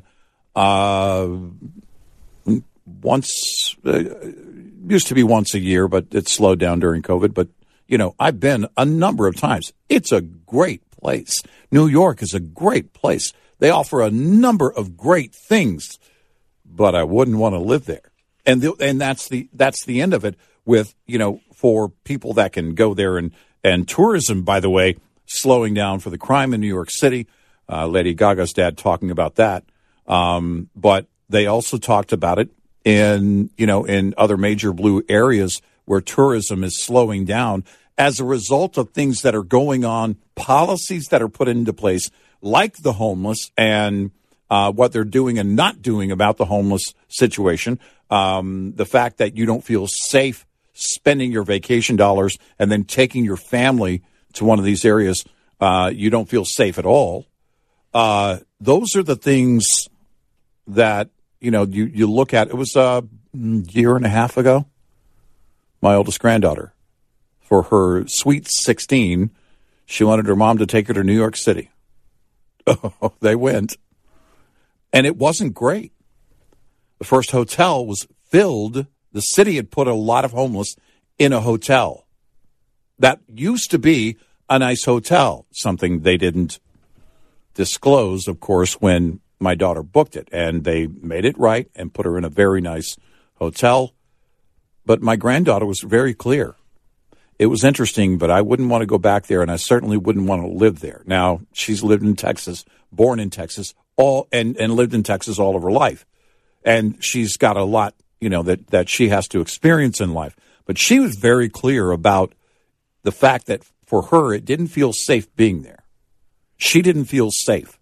once, used to be once a year, but it slowed down during COVID. But, I've been a number of times. It's a great place. New York is a great place. They offer a number of great things, but I wouldn't want to live there. And that's the end of it with, for people that can go there and tourism, by the way, slowing down for the crime in New York City. Lady Gaga's dad talking about that. But they also talked about it in other major blue areas where tourism is slowing down as a result of things that are going on, policies that are put into place, like the homeless and what they're doing and not doing about the homeless situation. The fact that you don't feel safe spending your vacation dollars and then taking your family to one of these areas, you don't feel safe at all. Those are the things that, you look at. It was a year and a half ago, my oldest granddaughter, for her sweet 16, she wanted her mom to take her to New York City. Oh, they went. And it wasn't great. The first hotel was filled. The city had put a lot of homeless in a hotel. That used to be a nice hotel, something they didn't disclose, of course, when my daughter booked it. And they made it right and put her in a very nice hotel. But my granddaughter was very clear. It was interesting, but I wouldn't want to go back there, and I certainly wouldn't want to live there. Now, she's lived in Texas, born in Texas, and lived in Texas all of her life. And she's got a lot that she has to experience in life. But she was very clear about the fact that for her, it didn't feel safe being there. She didn't feel safe.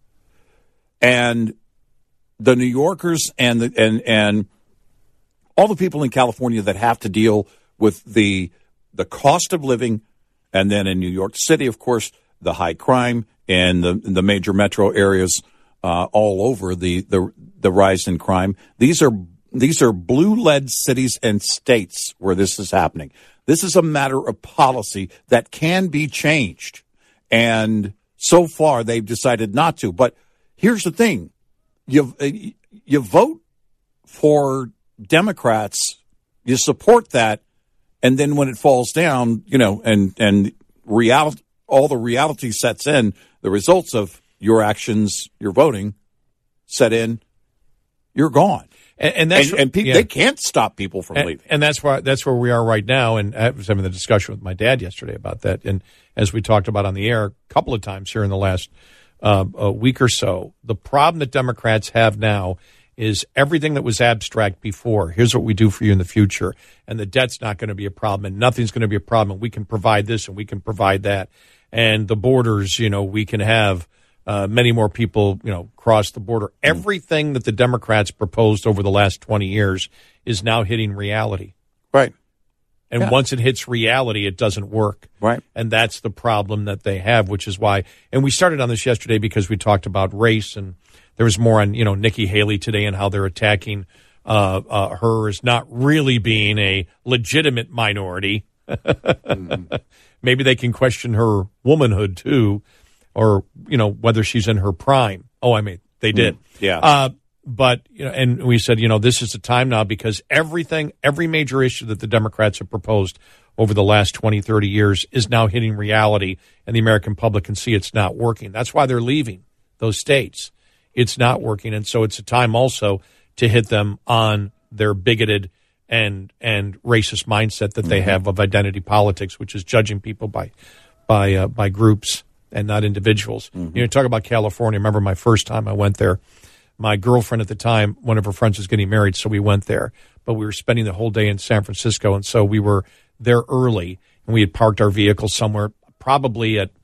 And the New Yorkers and all the people in California that have to deal with the cost of living, and then in New York City, of course, the high crime and the major metro areas all over the rise in crime. These are blue-led cities and states where this is happening. This is a matter of policy that can be changed. And so far, they've decided not to. But here's the thing. You vote for Democrats, you support that, and then when it falls down, and reality, all the reality sets in, the results of your actions, your voting set in, you're gone. And people, they can't stop people from leaving. And that's where we are right now. And I was having the discussion with my dad yesterday about that. And as we talked about on the air a couple of times here in the last a week or so, the problem that Democrats have now is everything that was abstract before. Here's what we do for you in the future. And the debt's not going to be a problem, and nothing's going to be a problem. And we can provide this and we can provide that. And the borders, we can have many more people, cross the border. Everything that the Democrats proposed over the last 20 years is now hitting reality. Right. And once it hits reality, it doesn't work. Right. And that's the problem that they have, which is why. And we started on this yesterday because we talked about race, and there was more on, Nikki Haley today and how they're attacking her as not really being a legitimate minority. Maybe they can question her womanhood too, or whether she's in her prime. Oh, I mean, they did. Yeah. But and we said, this is the time now, because every major issue that the Democrats have proposed over the last 20, 30 years is now hitting reality, and the American public can see it's not working. That's why they're leaving those states. It's not working, and so it's a time also to hit them on their bigoted and racist mindset that they have of identity politics, which is judging people by groups and not individuals. Talk about California. Remember my first time I went there. My girlfriend at the time, one of her friends was getting married, so we went there. But we were spending the whole day in San Francisco, and so we were there early, and we had parked our vehicle somewhere probably at,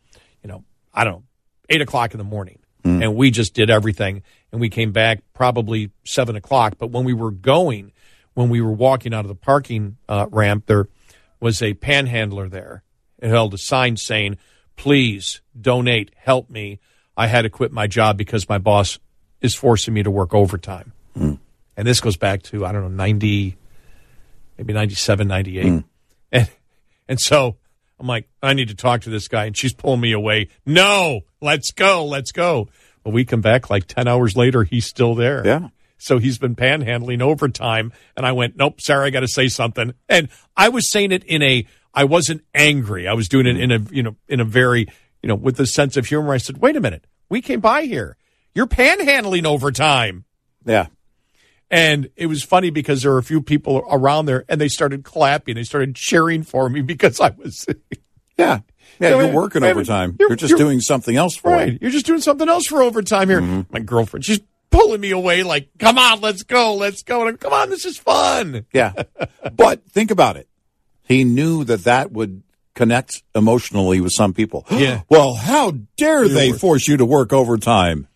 8 o'clock in the morning. And we just did everything, and we came back probably 7 o'clock. But when we were walking out of the parking ramp, there was a panhandler there. It held a sign saying, "Please donate, help me. I had to quit my job because my boss is forcing me to work overtime." And this goes back to, 90, maybe 97, 98. And so I'm like, I need to talk to this guy. And she's pulling me away. No, let's go. Well, we come back like 10 hours later. He's still there. Yeah. So he's been panhandling overtime. And I went, nope, Sarah, I got to say something. And I was saying it I wasn't angry. I was doing it in a very, with a sense of humor. I said, wait a minute. We came by here. You're panhandling overtime. Yeah. And it was funny because there were a few people around there, and they started clapping. They started cheering for me because I was. Yeah. You're working overtime. You're just doing something else for it. You're just doing something else for overtime here. My girlfriend, she's pulling me away like, come on, let's go. And I'm, come on, this is fun. Yeah. But think about it. He knew that would connect emotionally with some people. Yeah. Well, how dare they force you to work overtime?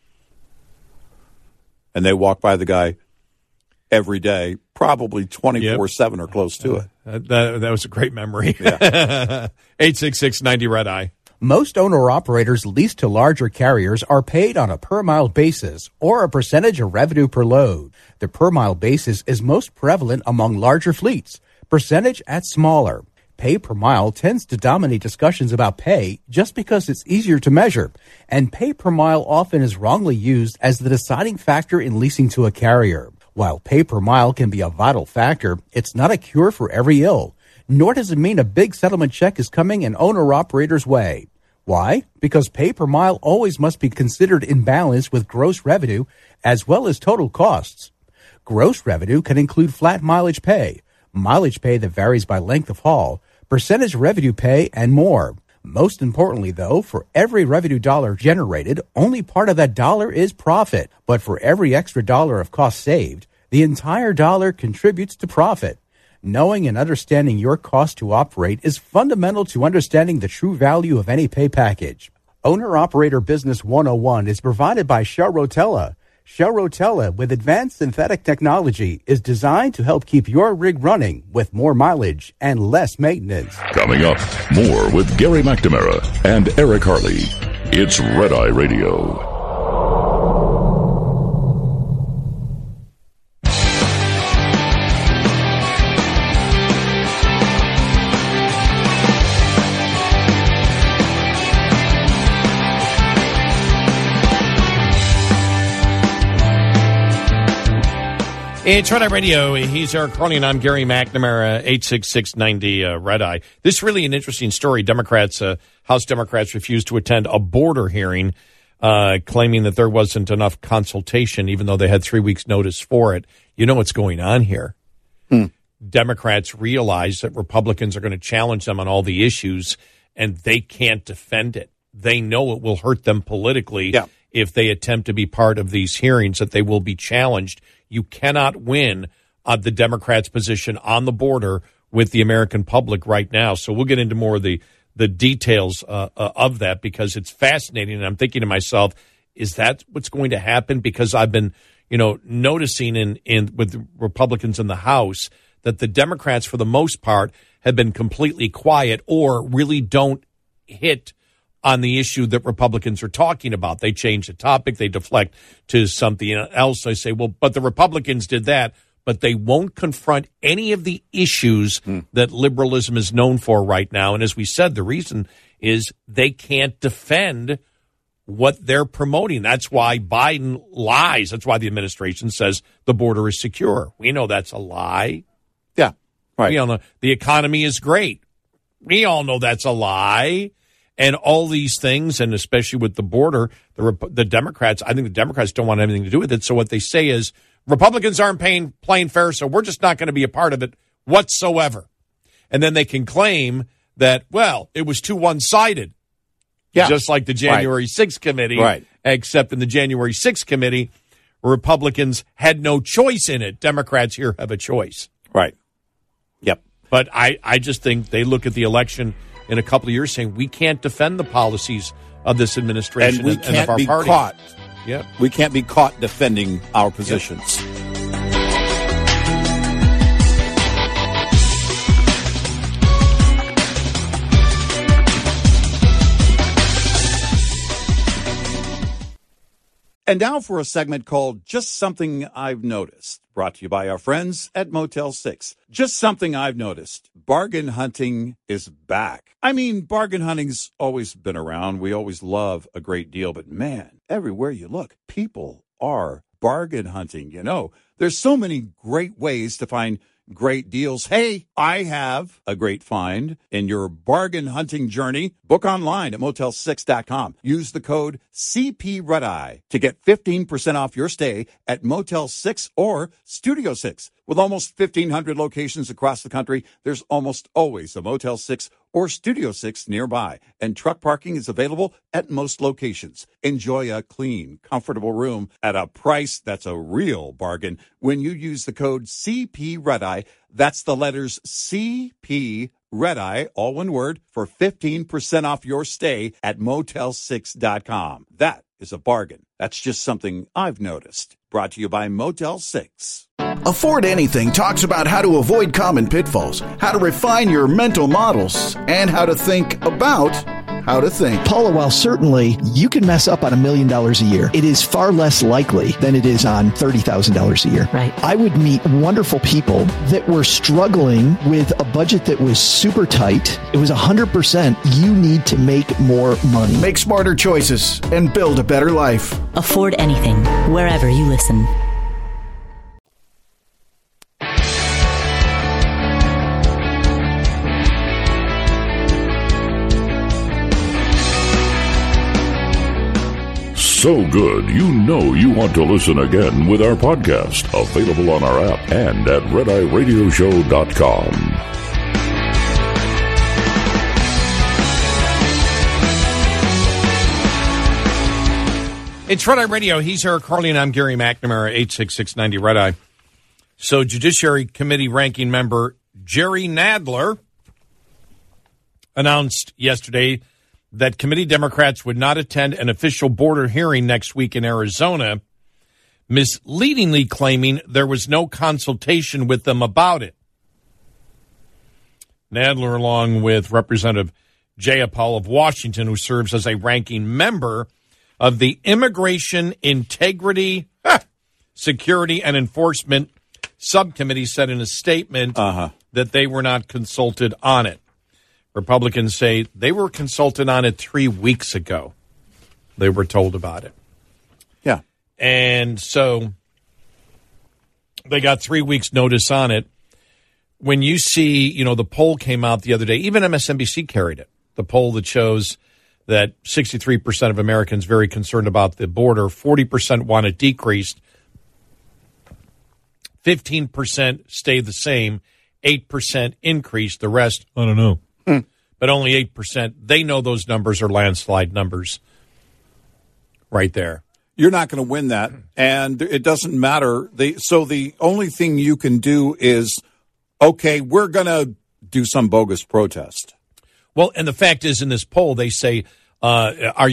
And they walk by the guy every day, probably 24/7 or close to it. That was a great memory. Yeah. 866-90-RED-I. Most owner-operators leased to larger carriers are paid on a per-mile basis or a percentage of revenue per load. The per-mile basis is most prevalent among larger fleets, percentage at smaller. Pay per mile tends to dominate discussions about pay just because it's easier to measure, and pay per mile often is wrongly used as the deciding factor in leasing to a carrier. While pay per mile can be a vital factor, it's not a cure for every ill, nor does it mean a big settlement check is coming an owner-operator's way. Why? Because pay per mile always must be considered in balance with gross revenue as well as total costs. Gross revenue can include flat mileage pay that varies by length of haul, percentage revenue pay, and more. Most importantly, though, for every revenue dollar generated, only part of that dollar is profit. But for every extra dollar of cost saved, The entire dollar contributes to profit. Knowing and understanding your cost to operate is fundamental to understanding the true value of any pay package. Owner-Operator Business 101 is provided by Shell Rotella. Shell Rotella, with advanced synthetic technology, is designed to help keep your rig running with more mileage and less maintenance. Coming up, more with Gary McNamara and Eric Harley. It's Red Eye Radio. It's Red Eye Radio. He's Eric Carney, and I'm Gary McNamara, 86690 Red Eye. This is really an interesting story. House Democrats refused to attend a border hearing, claiming that there wasn't enough consultation, even though they had 3 weeks' notice for it. You know what's going on here. Democrats realize that Republicans are going to challenge them on all the issues, and they can't defend it. They know it will hurt them politically if they attempt to be part of these hearings, that they will be challenged. You cannot win the Democrats' position on the border with the American public right now. So we'll get into more of the details of that, because it's fascinating. And I'm thinking to myself, is that what's going to happen? Because I've been, noticing with the Republicans in the House that the Democrats, for the most part, have been completely quiet or really don't hit on the issue that Republicans are talking about. They change the topic. They deflect to something else. I say, well, but the Republicans did that. But they won't confront any of the issues that liberalism is known for right now. And as we said, the reason is they can't defend what they're promoting. That's why Biden lies. That's why the administration says the border is secure. We know that's a lie. Yeah, right. We all know the economy is great. We all know that's a lie. And all these things, and especially with the border, the Democrats, I think the Democrats don't want anything to do with it. So what they say is Republicans aren't playing fair, so we're just not going to be a part of it whatsoever. And then they can claim that, well, it was too one-sided, just like the January 6th committee, except in the January 6th committee, Republicans had no choice in it. Democrats here have a choice. Right. Yep. But I just think they look at the election in a couple of years saying we can't defend the policies of this administration and we and can't of our be party. Caught. Yeah, we can't be caught defending our positions. Yep. And now for a segment called Just Something I've Noticed, brought to you by our friends at Motel 6. Just something I've noticed. Bargain hunting is back. I mean, bargain hunting's always been around. We always love a great deal. But man, everywhere you look, people are bargain hunting. There's so many great ways to find great deals. Hey, I have a great find in your bargain hunting journey. Book online at Motel6.com. Use the code CPRedEye to get 15% off your stay at Motel 6 or Studio 6. With almost 1,500 locations across the country, there's almost always a Motel 6 or Studio 6 nearby, and truck parking is available at most locations. Enjoy a clean, comfortable room at a price that's a real bargain when you use the code CPRedEye. That's the letters CP Redeye, all one word, for 15% off your stay at Motel6.com. That is a bargain. That's just something I've noticed. Brought to you by Motel 6. Afford Anything talks about how to avoid common pitfalls, how to refine your mental models, and how to think about how to think. Paula, while certainly you can mess up on $1 million a year, it is far less likely than it is on $30,000 a year. Right. I would meet wonderful people that were struggling with a budget that was super tight. It was 100% you need to make more money. Make smarter choices and build a better life. Afford Anything, wherever you listen. So good, you want to listen again with our podcast, available on our app and at RedEyeRadioshow.com. It's Red Eye Radio. He's Eric Carly, and I'm Gary McNamara, 86690 Red Eye. So Judiciary Committee ranking member Jerry Nadler announced yesterday that committee Democrats would not attend an official border hearing next week in Arizona, misleadingly claiming there was no consultation with them about it. Nadler, along with Representative Jayapal of Washington, who serves as a ranking member of the Immigration Integrity, Security, and Enforcement Subcommittee, said in a statement that they were not consulted on it. Republicans say they were consulted on it 3 weeks ago. They were told about it. Yeah. And so they got 3 weeks notice on it. When you see, the poll came out the other day, even MSNBC carried it. The poll that shows that 63% of Americans very concerned about the border, 40% want it decreased, 15% stay the same, 8% increased, the rest, I don't know. But only 8%. They know those numbers are landslide numbers right there. You're not going to win that, and it doesn't matter. So the only thing you can do is, okay, we're going to do some bogus protest. Well, and the fact is, in this poll, they say, do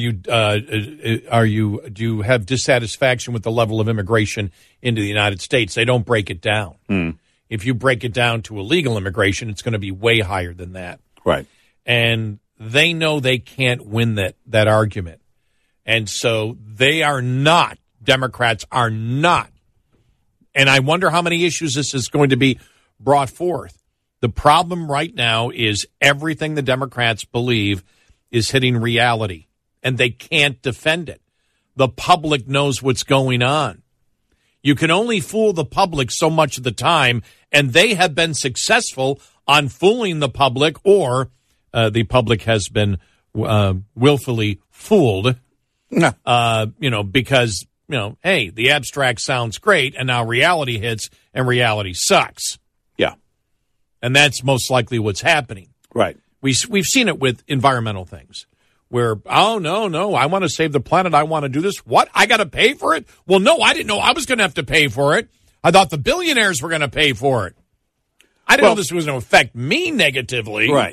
you have dissatisfaction with the level of immigration into the United States? They don't break it down. If you break it down to illegal immigration, it's going to be way higher than that. Right. And they know they can't win that argument. And so they are not, Democrats are not. And I wonder how many issues this is going to be brought forth. The problem right now is everything the Democrats believe is hitting reality, and they can't defend it. The public knows what's going on. You can only fool the public so much of the time, and they have been successful on fooling the public, or the public has been willfully fooled, because, hey, the abstract sounds great, and now reality hits, and reality sucks. Yeah. And that's most likely what's happening. Right. We've seen it with environmental things where, no, I want to save the planet. I want to do this. What? I got to pay for it? Well, no, I didn't know I was going to have to pay for it. I thought the billionaires were going to pay for it. I didn't know this was going to affect me negatively. Right.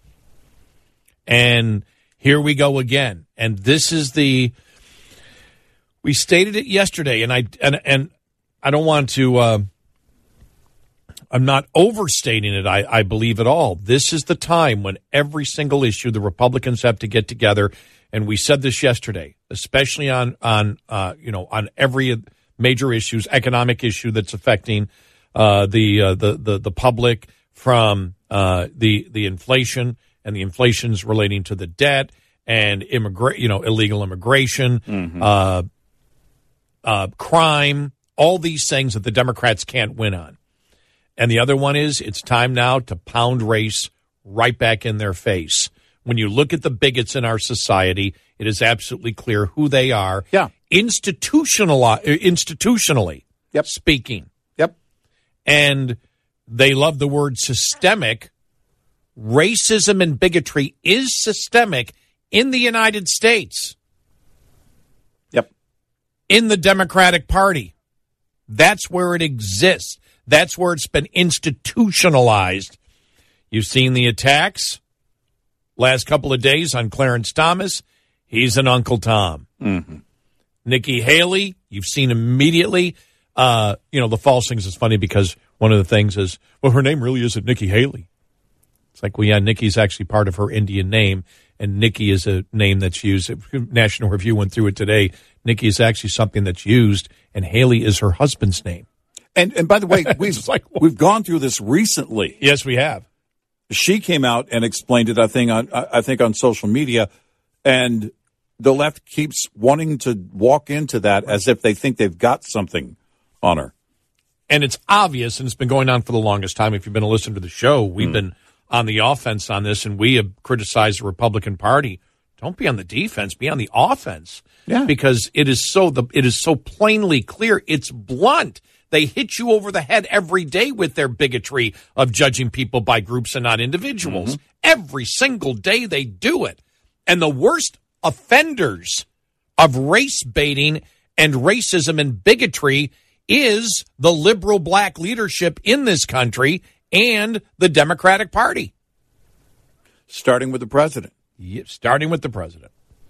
And here we go again. And this is we stated it yesterday, and I don't want to, I'm not overstating it, I believe at all. This is the time when every single issue the Republicans have to get together, and we said this yesterday, especially on every major issues, economic issue that's affecting the public, from the inflation, and the inflation's relating to the debt and illegal immigration, crime, all these things that the Democrats can't win on. And the other one is, it's time now to pound race right back in their face. When you look at the bigots in our society, it is absolutely clear who they are. Yeah. Institutionally speaking. Yep. And they love the word systemic. Racism and bigotry is systemic in the United States. Yep. In the Democratic Party. That's where it exists. That's where it's been institutionalized. You've seen the attacks last couple of days on Clarence Thomas. He's an Uncle Tom. Mm-hmm. Nikki Haley, you've seen immediately. The false things is funny because one of the things is, well, her name really isn't Nikki Haley. It's like, well, yeah, Nikki's actually part of her Indian name, and Nikki is a name that's used. National Review went through it today. Nikki is actually something that's used, and Haley is her husband's name. And by the way, we've gone through this recently. Yes, we have. She came out and explained it, I think on social media, and the left keeps wanting to walk into that as if they think they've got something on her. And it's obvious, and it's been going on for the longest time. If you've been listening to the show, we've been on the offense on this, and we have criticized the Republican Party. Don't be on the defense, be on the offense. Yeah. Because it is so plainly clear. It's blunt. They hit you over the head every day with their bigotry of judging people by groups and not individuals. Mm-hmm. Every single day they do it. And the worst offenders of race baiting and racism and bigotry is the liberal black leadership in this country and the Democratic Party. Starting with the president. Yep, starting with the president.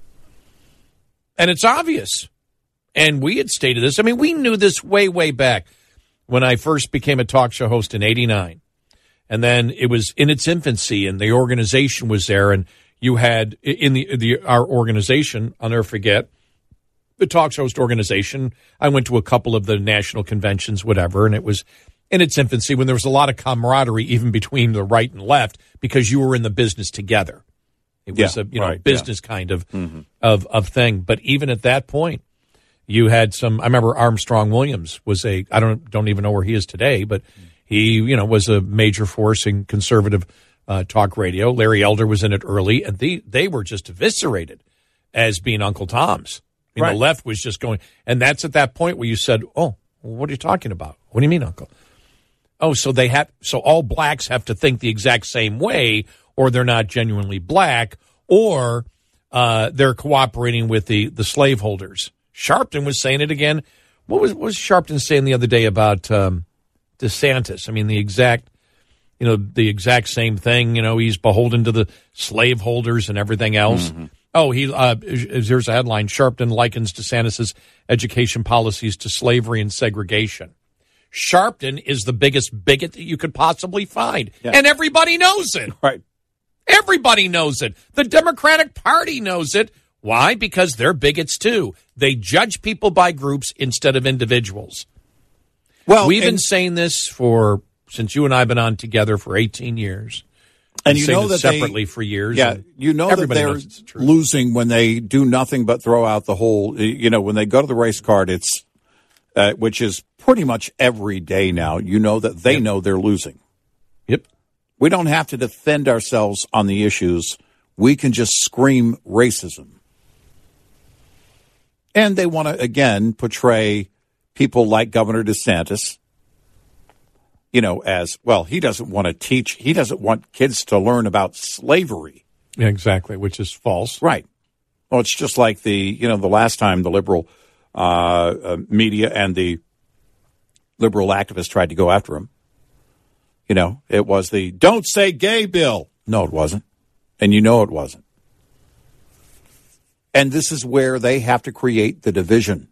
And it's obvious. And we had stated this. I mean, we knew this way, way back when I first became a talk show host in 89. And then it was in its infancy, and the organization was there. And you had in our organization, I'll never forget, the talk show host organization. I went to a couple of the national conventions, whatever, and it was in its infancy when there was a lot of camaraderie even between the right and left because you were in the business together. It was a business kind of thing. But even at that point, you had some. I remember Armstrong Williams was I don't even know where he is today, but he was a major force in conservative talk radio. Larry Elder was in it early, and they were just eviscerated as being Uncle Toms. I mean, the left was just going, and that's at that point where you said, "Oh, what are you talking about? What do you mean, Uncle?" Oh, so all blacks have to think the exact same way, or they're not genuinely black, or they're cooperating with the slaveholders. Sharpton was saying it again. What was Sharpton saying the other day about DeSantis? I mean, the exact same thing. He's beholden to the slaveholders and everything else. Mm-hmm. Oh, here's a headline. Sharpton likens DeSantis' education policies to slavery and segregation. Sharpton is the biggest bigot that you could possibly find. Yeah. And everybody knows it. Right. Everybody knows it. The Democratic Party knows it. Why? Because they're bigots too. They judge people by groups instead of individuals. Well, we've been saying this since you and I have been on together for 18 years. And you know that separately for years. Yeah, you know that they're losing when they do nothing but throw out the whole, when they go to the race card, it's, which is pretty much every day now, that they know they're losing. Yep. We don't have to defend ourselves on the issues. We can just scream racism. And they want to, again, portray people like Governor DeSantis, as, well, he doesn't want to teach. He doesn't want kids to learn about slavery. Yeah, exactly, which is false. Right. Well, it's just like the last time the liberal media and the liberal activists tried to go after him. It was the "don't say gay" bill. No, it wasn't. And it wasn't. And this is where they have to create the division.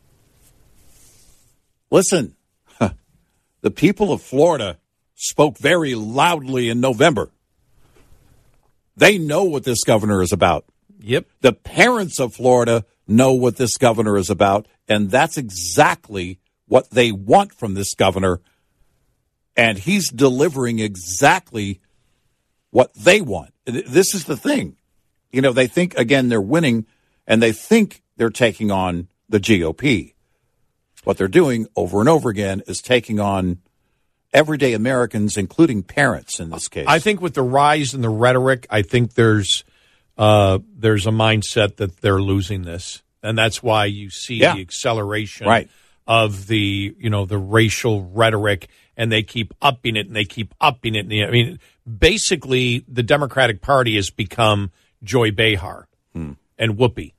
Listen, the people of Florida spoke very loudly in November. They know what this governor is about. Yep. The parents of Florida know what this governor is about, and that's exactly what they want from this governor. And he's delivering exactly what they want. This is the thing. They think, again, they're winning, and they think they're taking on the GOP. What they're doing over and over again is taking on everyday Americans, including parents in this case. I think with the rise in the rhetoric, I think there's a mindset that they're losing this. And that's why you see the acceleration of the racial rhetoric, and they keep upping it and they keep upping it. I mean, basically, the Democratic Party has become Joy Behar and Whoopi.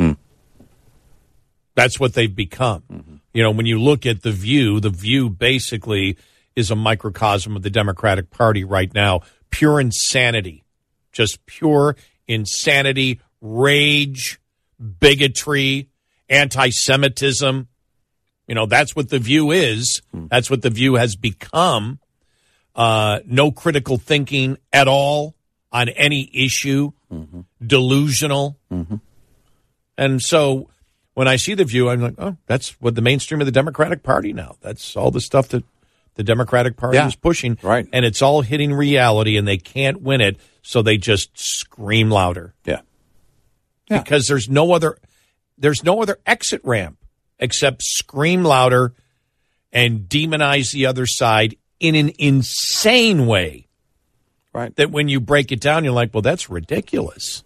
That's what they've become. Mm-hmm. When you look at The View basically is a microcosm of the Democratic Party right now. Pure insanity. Just pure insanity, rage, bigotry, anti-Semitism. That's what The View is. That's what The View has become. No critical thinking at all on any issue. Mm-hmm. Delusional. Mm-hmm. And so when I see The View, I'm like, oh, that's what the mainstream of the Democratic Party now. That's all the stuff that the Democratic Party is pushing. Right. And it's all hitting reality, and they can't win it, so they just scream louder. Yeah. Because there's no other exit ramp except scream louder and demonize the other side in an insane way. Right. That when you break it down, you're like, well, that's ridiculous.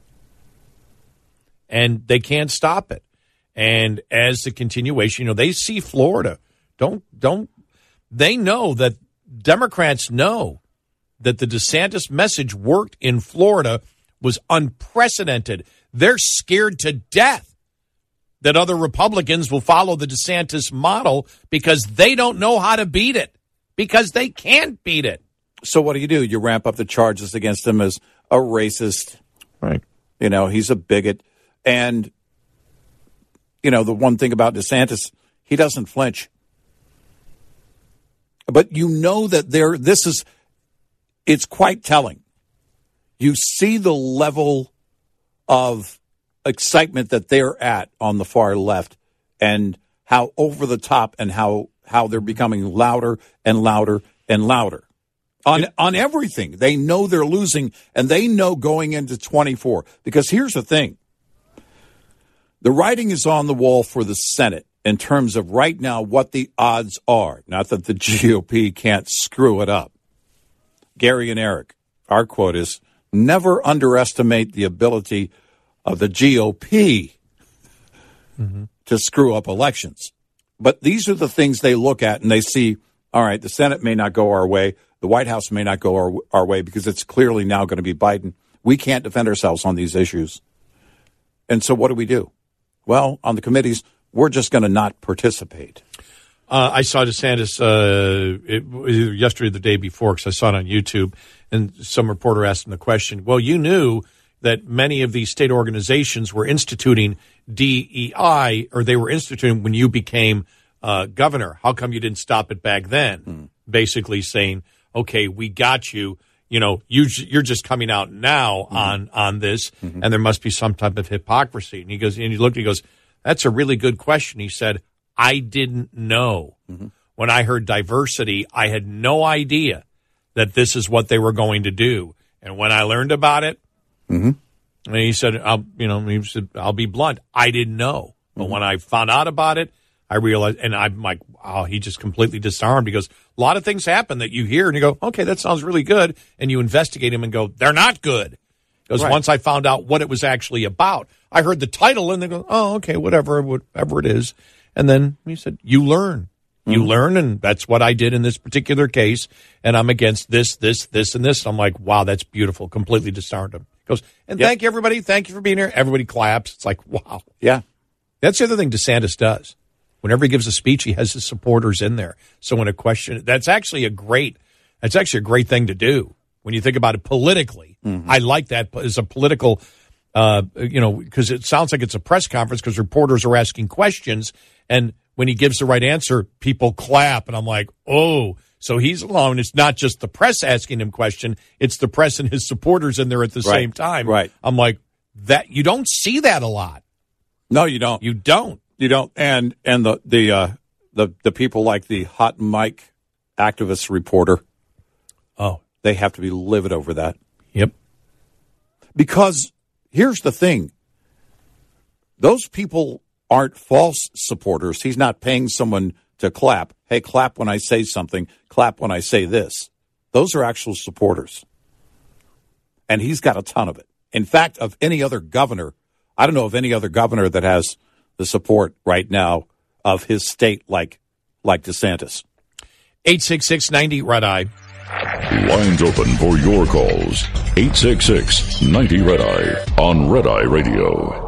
And they can't stop it. And as the continuation, they see Florida. They know that Democrats know that the DeSantis message worked in Florida was unprecedented. They're scared to death that other Republicans will follow the DeSantis model because they don't know how to beat it, because they can't beat it. So what do? You ramp up the charges against him as a racist. Right. He's a bigot. And, the one thing about DeSantis, he doesn't flinch. But that it's quite telling. You see the level of excitement that they're at on the far left and how over the top and how they're becoming louder and louder and louder on everything. They know they're losing, and they know going into 24. Because here's the thing. The writing is on the wall for the Senate in terms of right now what the odds are. Not that the GOP can't screw it up. Gary and Eric, our quote is, never underestimate the ability of the GOP to screw up elections. But these are the things they look at, and they see, all right, the Senate may not go our way. The White House may not go our way because it's clearly now going to be Biden. We can't defend ourselves on these issues. And so what do? Well, on the committees, we're just going to not participate. I saw DeSantis yesterday or the day before, because I saw it on YouTube, and some reporter asked him the question, well, you knew that many of these state organizations were instituting DEI, or they were instituting when you became governor. How come you didn't stop it back then? Basically saying, okay, we got you. You're just coming out now on this, and there must be some type of hypocrisy. And he goes, that's a really good question. He said, I didn't know. When I heard diversity, I had no idea that this is what they were going to do. And when I learned about it, and he said, I'll be blunt, I didn't know. But when I found out about it, I realized, and I'm like, wow, he just completely disarmed. He goes, a lot of things happen that you hear, and you go, okay, that sounds really good. And you investigate them and go, they're not good. Because once I found out what it was actually about, I heard the title, and they go, oh, okay, whatever it is. And then he said, you learn. You learn, and that's what I did in this particular case, and I'm against this, and this. I'm like, wow, that's beautiful. Completely disarmed him. He goes, and thank you, everybody. Thank you for being here. Everybody claps. It's like, wow. Yeah. That's the other thing DeSantis does. Whenever he gives a speech, he has his supporters in there. So when a question, that's actually a great thing to do. When you think about it politically, I like that as a political, because it sounds like it's a press conference because reporters are asking questions. And when he gives the right answer, people clap. And I'm like, oh, so he's alone. It's not just the press asking him question. It's the press and his supporters in there at the same time. Right. I'm like, that you don't see that a lot. No, you don't. You don't. You don't. And the people like the hot mic activist reporter. Oh. They have to be livid over that. Yep. Because here's the thing. Those people aren't false supporters. He's not paying someone to clap. Hey, clap when I say something. Clap when I say this. Those are actual supporters. And he's got a ton of it. In fact, of any other governor, I don't know of any other governor that has the support right now of his state like DeSantis. 866-90-RED-EYE. Lines open for your calls. 866-90-RED-EYE on Red Eye Radio.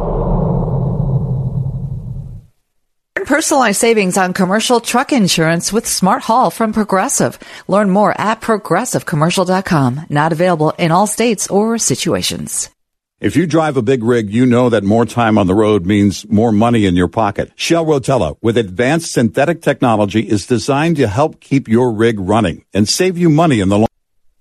Personalized savings on commercial truck insurance with Smart Haul from Progressive. Learn more at progressivecommercial.com. Not available in all states or situations. If you drive a big rig, you know that more time on the road means more money in your pocket. Shell Rotella, with advanced synthetic technology, is designed to help keep your rig running and save you money in the long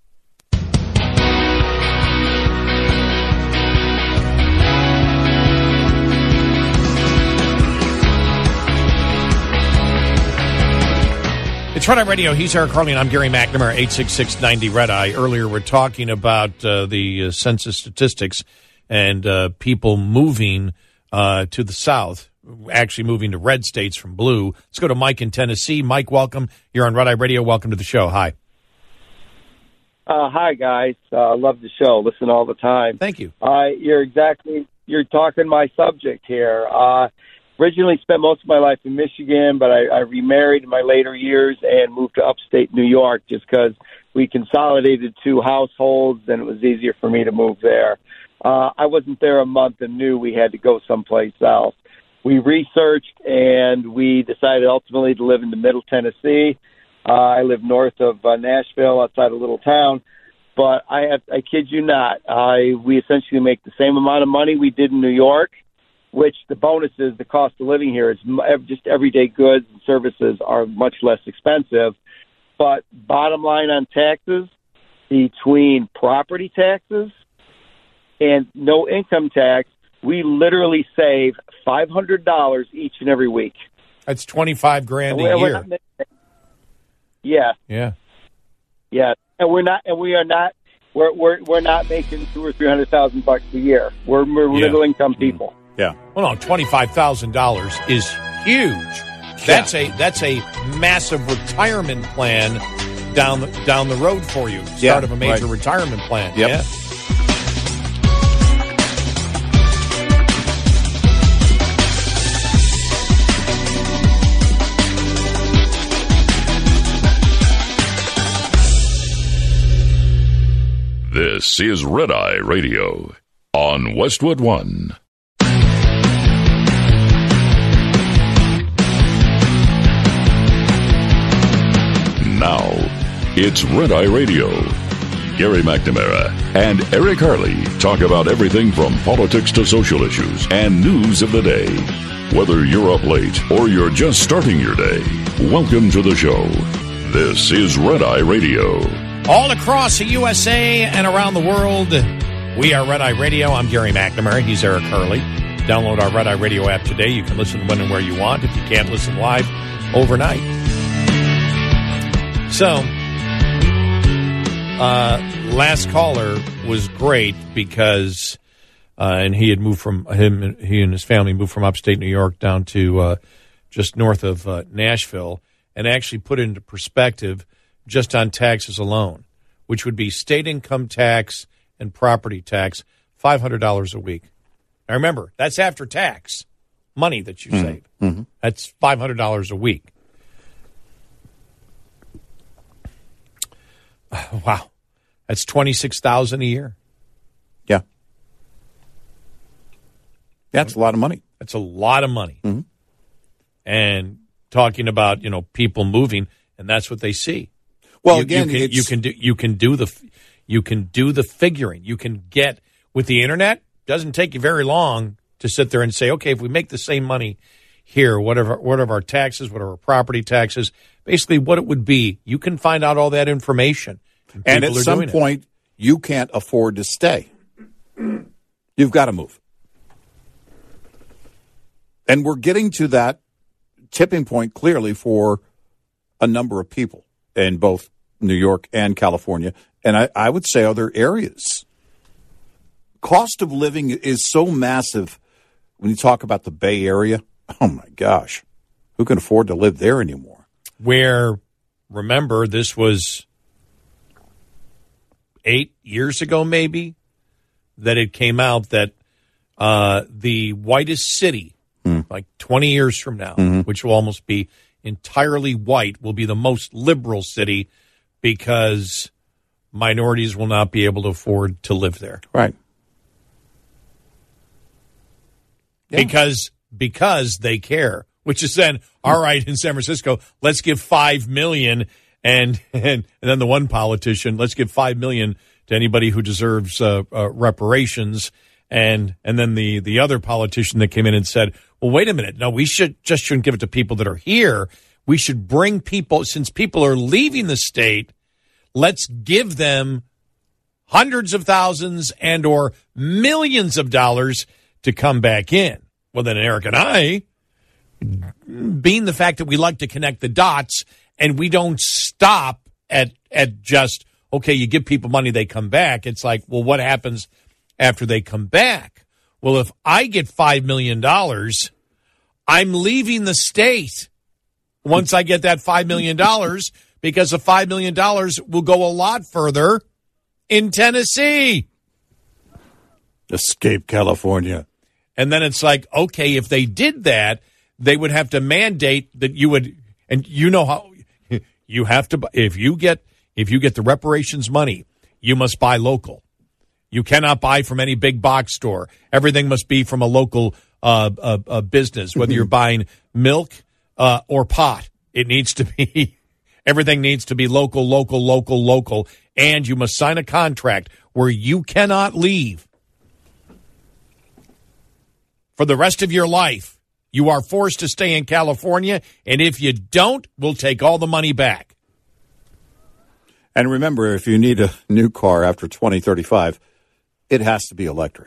It's Red Eye Radio. He's Eric Harley, and I'm Gary McNamara, 866-90-RED-EYE. Earlier, we're talking about the census statistics and people moving to the south, actually moving to red states from blue. Let's go to Mike in Tennessee. Mike, welcome. You're on Red Eye Radio. Welcome to the show. Hi. Hi, guys. Love the show. Listen all the time. Thank you. You're talking my subject here. Originally spent most of my life in Michigan, but I remarried in my later years and moved to upstate New York just because we consolidated 2 households and it was easier for me to move there. I wasn't there a month and knew we had to go someplace else. we researched, and we decided ultimately to live in the Middle Tennessee. I live north of Nashville, outside a little town. But I kid you not, we essentially make the same amount of money we did in New York, which the bonus is the cost of living here is just everyday goods and services are much less expensive. But bottom line on taxes, between property taxes and no income tax, we literally save $500 each and every week. That's $25,000 a year. Yeah. Yeah. Yeah. And we're not making $200,000 or $300,000 a year. We're middle income people. Yeah. Well, no, $25,000 is huge. That's a massive retirement plan down the road for you. Start of a major retirement plan. Yep. Yeah. This is Red Eye Radio on Westwood One. Now, it's Red Eye Radio. Gary McNamara and Eric Harley talk about everything from politics to social issues and news of the day. Whether you're up late or you're just starting your day, welcome to the show. This is Red Eye Radio. All across the USA and around the world, we are Red Eye Radio. I'm Gary McNamara. He's Eric Harley. Download our Red Eye Radio app today. You can listen when and where you want if you can't listen live overnight. So, last caller was great because, and he had moved he and his family moved from upstate New York down to just north of Nashville, and actually put it into perspective just on taxes alone, which would be state income tax and property tax, $500 a week. Now remember, that's after tax money that you save. Mm-hmm. That's $500 a week. Wow. That's $26,000 a year. Yeah. That's a lot of money. That's a lot of money. Mm-hmm. And talking about, people moving, and that's what they see. Well, you can do the figuring. You can get with the internet. Doesn't take you very long to sit there and say, okay, if we make the same money here, what are our taxes, what are our property taxes, basically what it would be. You can find out all that information. And at some point, you can't afford to stay. You've got to move. And we're getting to that tipping point clearly for a number of people in both New York and California, and I would say other areas. Cost of living is so massive when you talk about the Bay Area. Oh, my gosh. Who can afford to live there anymore? Where, remember, this was 8 years ago maybe, that it came out that the whitest city, like 20 years from now, which will almost be entirely white, will be the most liberal city because minorities will not be able to afford to live there. Right. Yeah. Because they care, which is then, all right, in San Francisco, let's give $5 million and then the one politician, let's give $5 million to anybody who deserves reparations. And then the other politician that came in and said, well, wait a minute. No, we shouldn't give it to people that are here. We should bring people, since people are leaving the state, let's give them hundreds of thousands and or millions of dollars to come back in. Well, then Eric and I, being the fact that we like to connect the dots and we don't stop at just, okay, you give people money, they come back. It's like, well, what happens after they come back? Well, if I get $5 million, I'm leaving the state once I get that $5 million because the $5 million will go a lot further in Tennessee. Escape California. And then it's like, okay, if they did that, they would have to mandate that you would, and you know how you have to, if you get the reparations money, you must buy local. You cannot buy from any big box store. Everything must be from a local business, whether you're buying milk or pot. It needs to be, everything needs to be local, local, local, local, and you must sign a contract where you cannot leave for the rest of your life. You are forced to stay in California, and if you don't, we'll take all the money back. And remember, if you need a new car after 2035, it has to be electric.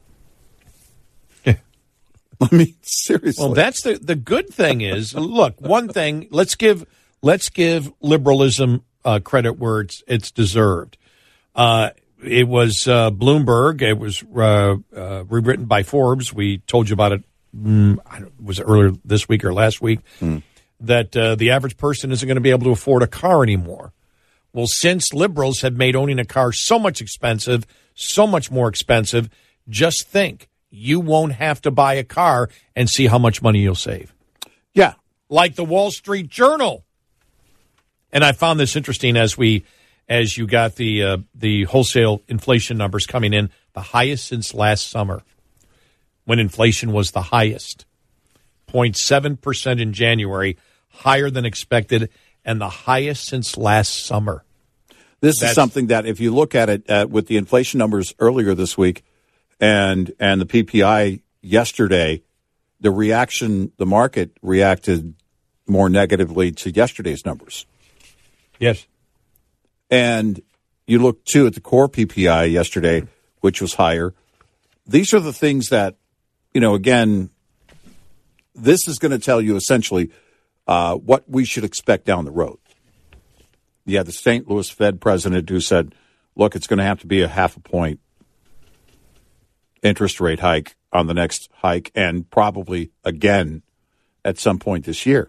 I mean, seriously. Well, that's the good thing is, look, one thing, let's give liberalism credit where it's deserved. It was Bloomberg. It was rewritten by Forbes. We told you about it. Was it earlier this week or last week? That the average person isn't going to be able to afford a car anymore. Well, since liberals have made owning a car so much expensive, so much more expensive, just think you won't have to buy a car and see how much money you'll save. Yeah. Like the Wall Street Journal. And I found this interesting as you got the wholesale inflation numbers coming in, the highest since last summer, when inflation was the highest. 0.7% in January, higher than expected, and the highest since last summer. This is something that if you look at it with the inflation numbers earlier this week and the PPI yesterday, the market reacted more negatively to yesterday's numbers. Yes. And you look, too, at the core PPI yesterday, which was higher. These are the things that, again, this is going to tell you essentially what we should expect down the road. You had the St. Louis Fed president who said, look, it's going to have to be a 0.5 point interest rate hike on the next hike and probably again at some point this year.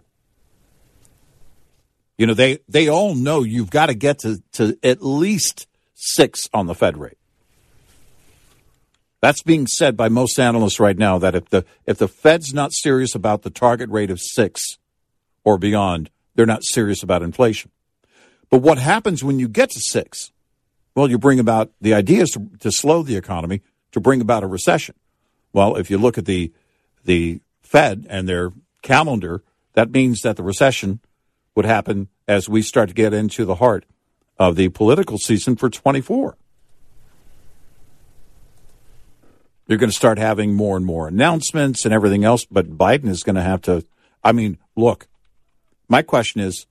They all know you've got to get to at least 6 on the Fed rate. That's being said by most analysts right now, that if the Fed's not serious about the target rate of 6 or beyond, they're not serious about inflation. But what happens when you get to 6? Well, you bring about the idea is to slow the economy, to bring about a recession. Well, if you look at the Fed and their calendar, that means that the recession would happen as we start to get into the heart of the political season for 24. You're going to start having more and more announcements and everything else, but Biden is going to have to, look, my question is,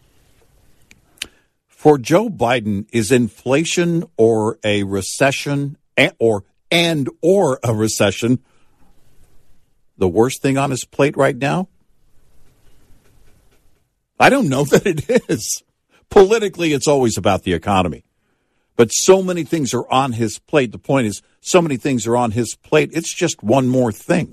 for Joe Biden, is inflation or a recession or a recession the worst thing on his plate right now? I don't know that it is. Politically, it's always about the economy. But so many things are on his plate. The point is, so many things are on his plate. It's just one more thing.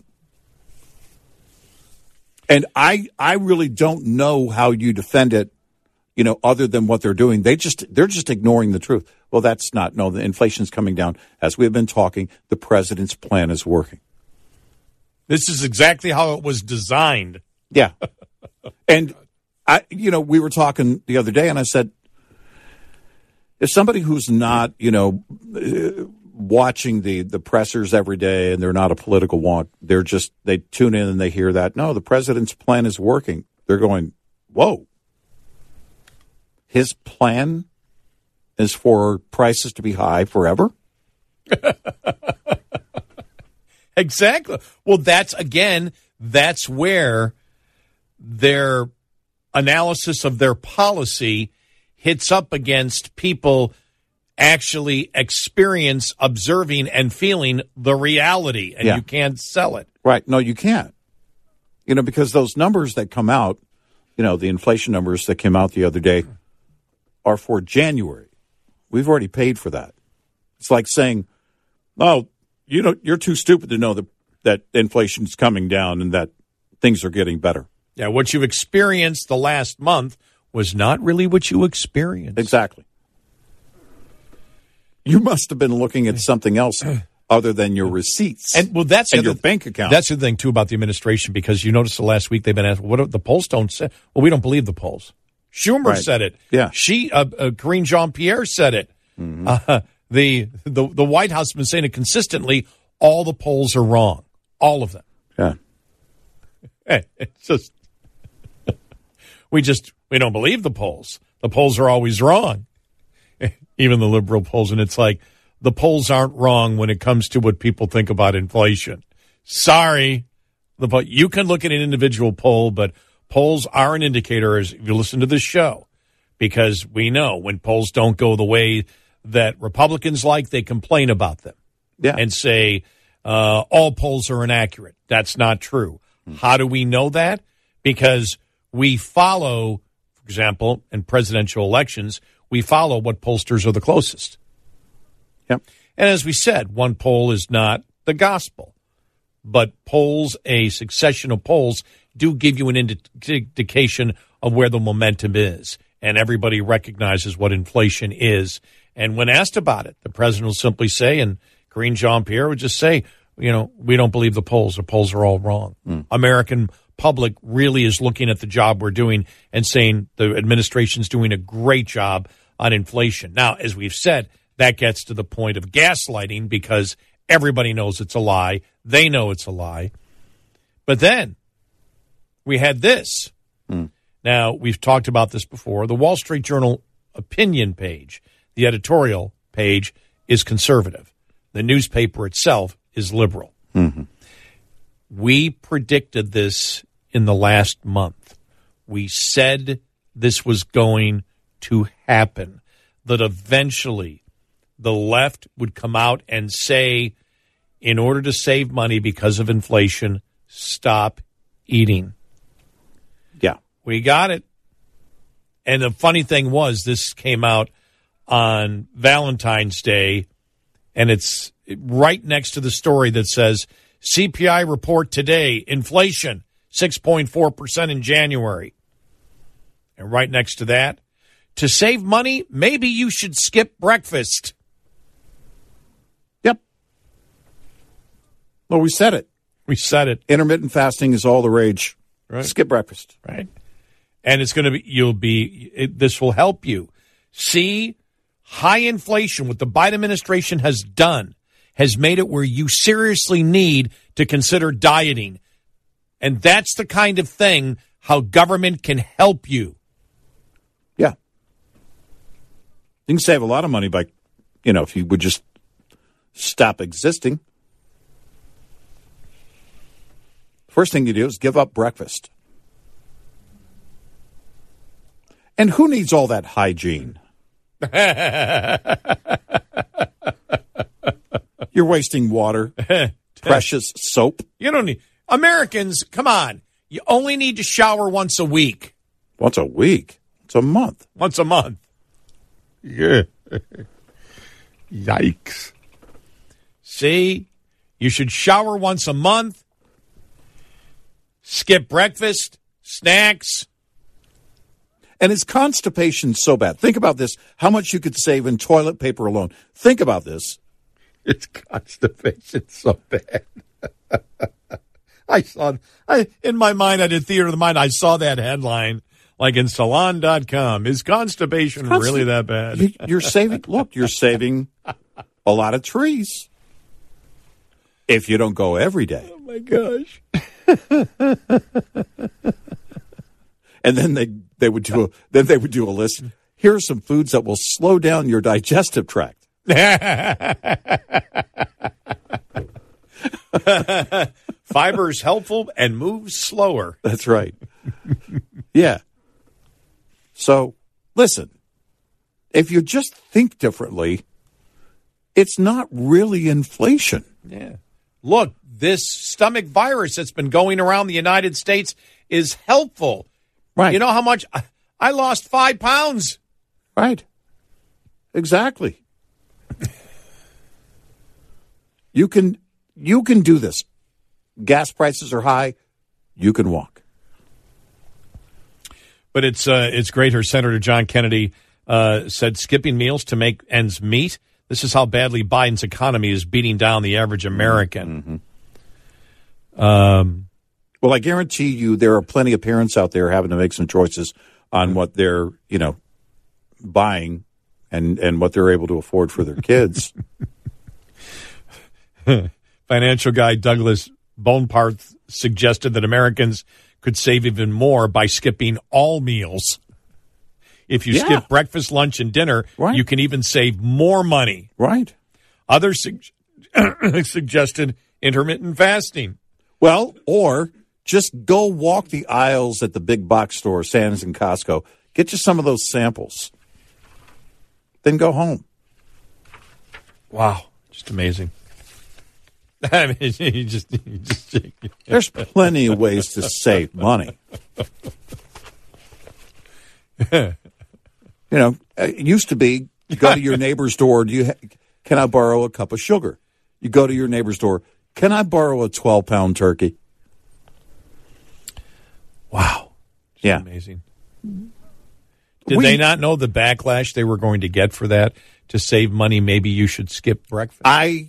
And I really don't know how you defend it, other than what they're doing. They're just ignoring the truth. Well, that's not. No, the inflation's coming down. As we have been talking, the president's plan is working. This is exactly how it was designed. Yeah. And we were talking the other day, and I said, if somebody who's not, watching the pressers every day and they're not a political wonk, they tune in and they hear that, no, the president's plan is working. They're going, whoa. His plan is for prices to be high forever? Exactly. Well, that's where their analysis of their policy hits up against people actually observing and feeling the reality, and you can't sell it. Right. No, you can't. Because those numbers that come out, the inflation numbers that came out the other day are for January. We've already paid for that. It's like saying, oh, you're too stupid to know that inflation's coming down and that things are getting better. Yeah, what you've experienced the last month was not really what you experienced. Exactly. You must have been looking at something else other than your receipts and your bank account. That's the thing, too, about the administration, because you notice the last week they've been asked, what the polls don't say? Well, we don't believe the polls. Schumer said it. Yeah. Karine Jean-Pierre said it. Mm-hmm. The White House has been saying it consistently. All the polls are wrong. All of them. Yeah. It's just we don't believe the polls. The polls are always wrong. Even the liberal polls, and it's like the polls aren't wrong when it comes to what people think about inflation. Sorry. You can look at an individual poll, but polls are an indicator, as if you listen to this show, because we know when polls don't go the way that Republicans like, they complain about them and say all polls are inaccurate. That's not true. How do we know that? Because we follow, for example, in presidential elections, we follow what pollsters are the closest. Yep. And as we said, one poll is not the gospel, but polls, a succession of polls, do give you an indication of where the momentum is. And everybody recognizes what inflation is. And when asked about it, the president will simply say, and Karine Jean-Pierre would just say, we don't believe the polls. The polls are all wrong. American public really is looking at the job we're doing and saying the administration's doing a great job on inflation. Now, as we've said, that gets to the point of gaslighting because everybody knows it's a lie. They know it's a lie. But then we had this. Now, we've talked about this before. The Wall Street Journal opinion page, the editorial page, is conservative. The newspaper itself is liberal. We predicted this in the last month. We said this was going to happen, that eventually the left would come out and say, in order to save money because of inflation, stop eating. Yeah. We got it. And the funny thing was, this came out on Valentine's Day, and it's right next to the story that says, CPI report today, inflation, 6.4% in January. And right next to that, to save money, maybe you should skip breakfast. Yep. Well, we said it. We said it. Intermittent fasting is all the rage. Right. Skip breakfast. Right. And it's going to be, this will help you. See, high inflation, what the Biden administration has done, has made it where you seriously need to consider dieting. And that's the kind of thing how government can help you. Yeah. You can save a lot of money by, if you would just stop existing. First thing you do is give up breakfast. And who needs all that hygiene? You're wasting water, precious soap. You don't need... Americans, come on. You only need to shower once a week. Once a week? It's a month. Once a month. Yeah. Yikes. See? You should shower once a month. Skip breakfast, snacks. And is constipation so bad? Think about this. How much you could save in toilet paper alone. Think about this. It's constipation so bad. In my mind, I did theater of the mind. I saw that headline, like in Salon.com. Is constipation really that bad? You're saving a lot of trees. If you don't go every day. Oh, my gosh. And then they would do a list. Here are some foods that will slow down your digestive tract. Fiber is helpful and moves slower. That's right. Yeah. So, listen, if you just think differently, it's not really inflation. Yeah. Look, this stomach virus that's been going around the United States is helpful. Right. You know how much? I lost 5 pounds. Right. Exactly. You can do this. Gas prices are high. You can walk. But it's great. Her Senator John Kennedy said skipping meals to make ends meet. This is how badly Biden's economy is beating down the average American. Well, I guarantee you there are plenty of parents out there having to make some choices on what they're, buying and what they're able to afford for their kids. Financial guy Douglas Boneparth suggested that Americans could save even more by skipping all meals. If you skip breakfast, lunch, and dinner, you can even save more money. Right. Others suggested intermittent fasting. Well, or just go walk the aisles at the big box store, Sam's and Costco. Get you some of those samples. Then go home. Wow. Just amazing. I mean, There's plenty of ways to save money. You know, it used to be, you go to your neighbor's door, can I borrow a cup of sugar? You go to your neighbor's door, can I borrow a 12-pound turkey? Wow. Just amazing. Did they not know the backlash they were going to get for that? To save money, maybe you should skip breakfast. It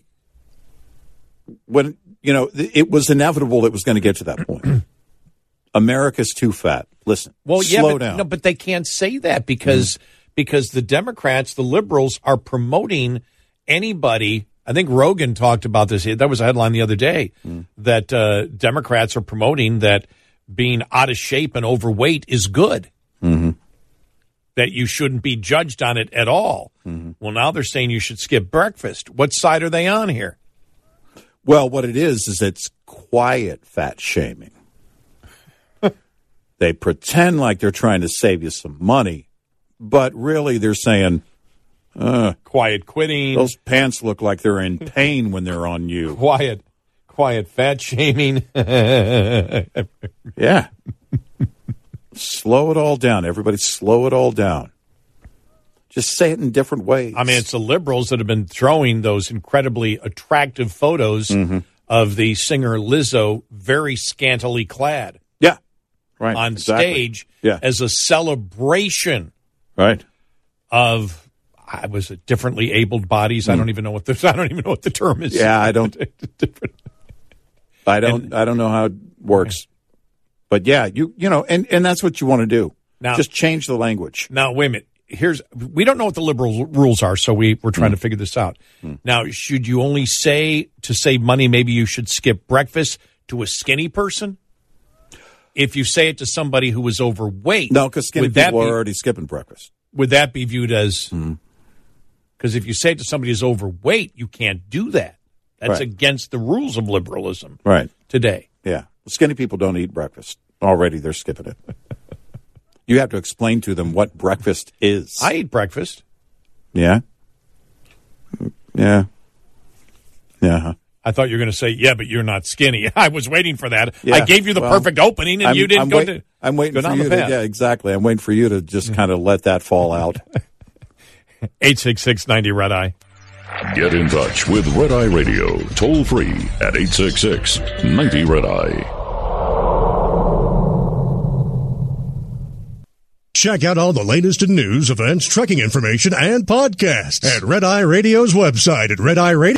was inevitable it was going to get to that point. America's too fat. Listen, slow down. No, but they can't say that because the Democrats, the liberals, are promoting anybody. I think Rogan talked about this. That was a headline the other day, that Democrats are promoting that being out of shape and overweight is good. Mm-hmm. That you shouldn't be judged on it at all. Mm-hmm. Well, now they're saying you should skip breakfast. What side are they on here? Well, what it is it's quiet fat shaming. They pretend like they're trying to save you some money, but really they're saying, quiet quitting. Those pants look like they're in pain when they're on you. Quiet fat shaming. Yeah. Slow it all down. Everybody slow it all down. Just say it in different ways. I mean, it's the liberals that have been throwing those incredibly attractive photos of the singer Lizzo very scantily clad. Yeah. Right. On stage as a celebration. Right. Of was it differently abled bodies? I don't even know what the term is. Yeah, I don't know how it works. But yeah, you know, and that's what you want to do. Now, just change the language. Now, wait a minute. We don't know what the liberal rules are, so we're trying to figure this out. Now, should you only say to save money, maybe you should skip breakfast to a skinny person? If you say it to somebody who is overweight, no, because skinny people are already skipping breakfast. Would that be viewed as? Because if you say it to somebody who's overweight, you can't do that. That's against the rules of liberalism. Right. Today. Yeah. Skinny people don't eat breakfast. Already they're skipping it. You have to explain to them what breakfast is. I eat breakfast. Yeah? Yeah. Yeah. I thought you were going to say, yeah, but you're not skinny. I was waiting for that. Yeah, I gave you the perfect opening, and you didn't go I'm waiting for you to, yeah, exactly. I'm waiting for you to just kind of let that fall out. 866-90-RED-EYE. Get in touch with Red Eye Radio, toll free at 866-90-RED-EYE. Check out all the latest in news, events, trekking information, and podcasts at Red Eye Radio's website at Red Eye Radio.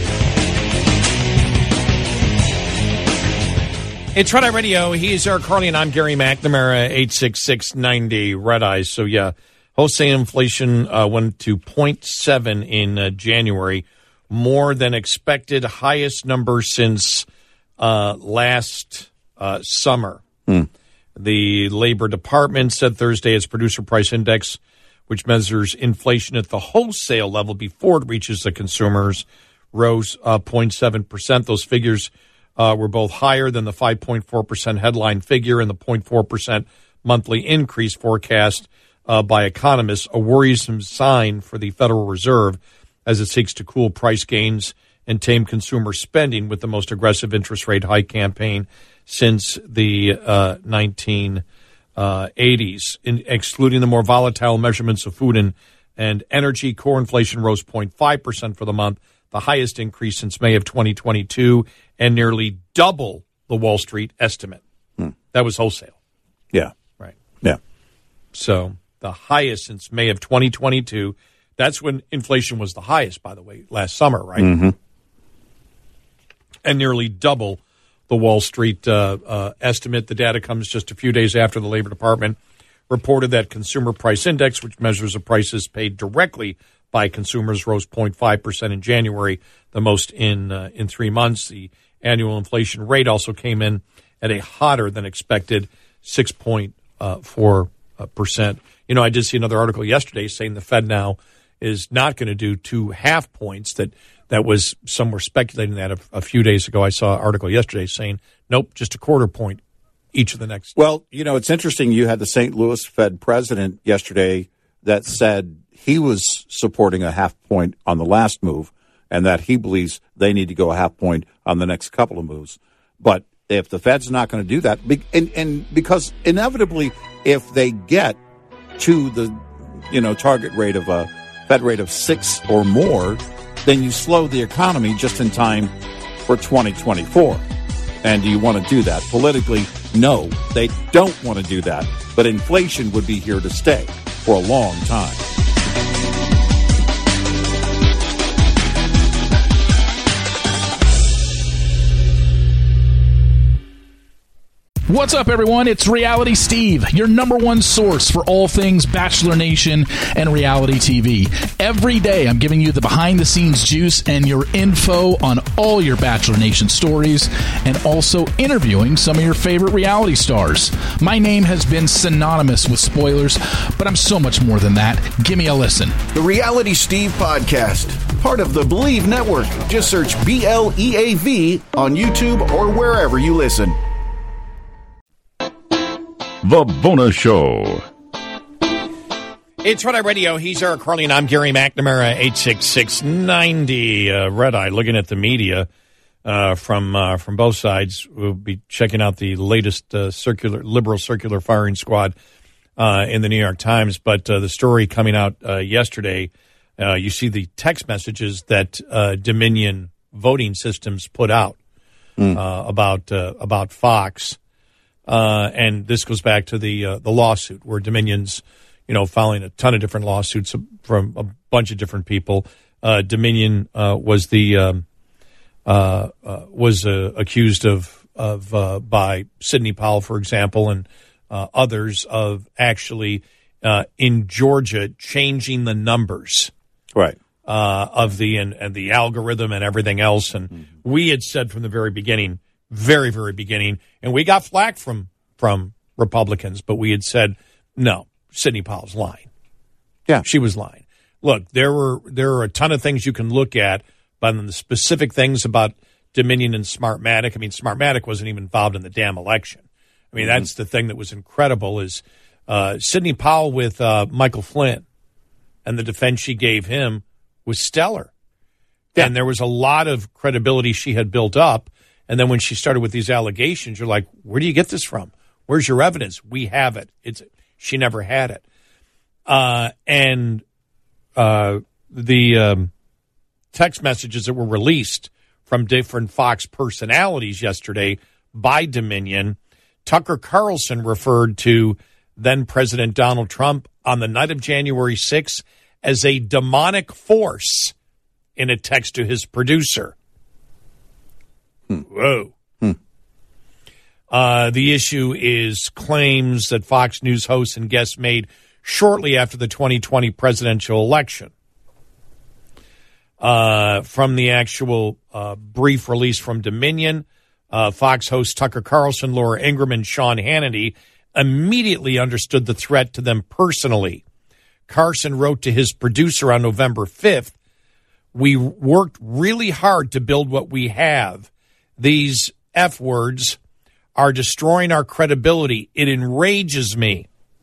It's Red Eye Radio. He's Eric Carly, and I'm Gary McNamara, 866-90-RED-EYE. So, yeah, wholesale inflation went to 0.7 in January, more than expected, highest number since last summer. The Labor Department said Thursday its producer price index, which measures inflation at the wholesale level before it reaches the consumers, rose 0.7%. Those figures were both higher than the 5.4% headline figure and the 0.4% monthly increase forecast by economists, a worrisome sign for the Federal Reserve as it seeks to cool price gains and tame consumer spending with the most aggressive interest rate hike campaign since the 1980s. Excluding the more volatile measurements of food and energy, core inflation rose 0.5% for the month, the highest increase since May of 2022, and nearly double the Wall Street estimate. That was wholesale. Yeah. Right. Yeah. So the highest since May of 2022. That's when inflation was the highest, by the way, last summer, right? Mm-hmm. And nearly double the Wall Street estimate. The data comes just a few days after the Labor Department reported that Consumer Price Index, which measures the prices paid directly by consumers, rose 0.5% in January, the most in 3 months. The annual inflation rate also came in at a hotter than expected 6.4%. You know, I did see another article yesterday saying the Fed now is not going to do 2.5 points. That was, some were speculating that a few days ago. I saw an article yesterday saying, nope, just a 0.25 point each of the next. Well, you know, it's interesting. You had the St. Louis Fed president yesterday that said he was supporting a 0.5 point on the last move and that he believes they need to go a 0.5 point on the next couple of moves. But if the Fed's not going to do that, and because inevitably if they get to the, you know, target rate of a Fed rate of 6 or more, then you slow the economy just in time for 2024. And do you want to do that? Politically, no, they don't want to do that. But inflation would be here to stay for a long time. What's up, everyone? It's Reality Steve, your number one source for all things Bachelor Nation and reality TV. Every day, I'm giving you the behind-the-scenes juice and your info on all your Bachelor Nation stories, and also interviewing some of your favorite reality stars. My name has been synonymous with spoilers, but I'm so much more than that. Give me a listen. The Reality Steve Podcast, part of the Believe Network. Just search BLEAV on YouTube or wherever you listen. The Bonus Show. It's Red Eye Radio. He's Eric Harley, and I'm Gary McNamara, 866-90. Red Eye, looking at the media from both sides. We'll be checking out the latest liberal circular firing squad in the New York Times. But the story coming out yesterday, you see the text messages that Dominion voting systems put out about Fox. And this goes back to the lawsuit where Dominion's, you know, filing a ton of different lawsuits from a bunch of different people. Dominion was accused of by Sidney Powell, for example, and others of actually in Georgia changing the numbers, right, of the algorithm and everything else. And we had said from the very beginning. Very, very beginning, and we got flack from Republicans, but we had said, no, Sidney Powell's lying. Yeah. She was lying. Look, there are a ton of things you can look at, but the specific things about Dominion and Smartmatic, I mean, Smartmatic wasn't even involved in the damn election. I mean, that's the thing that was incredible is Sidney Powell with Michael Flynn and the defense she gave him was stellar. Yeah. And there was a lot of credibility she had built up. And then when she started with these allegations, you're like, where do you get this from? Where's your evidence? We have it. She never had it. And the text messages that were released from different Fox personalities yesterday by Dominion, Tucker Carlson referred to then President Donald Trump on the night of January 6th as a demonic force in a text to his producer. Whoa. The issue is claims that Fox News hosts and guests made shortly after the 2020 presidential election. From the actual brief release from Dominion, Fox hosts Tucker Carlson, Laura Ingraham, and Sean Hannity immediately understood the threat to them personally. Carson wrote to his producer on November 5th, "We worked really hard to build what we have. These F words are destroying our credibility. It enrages me."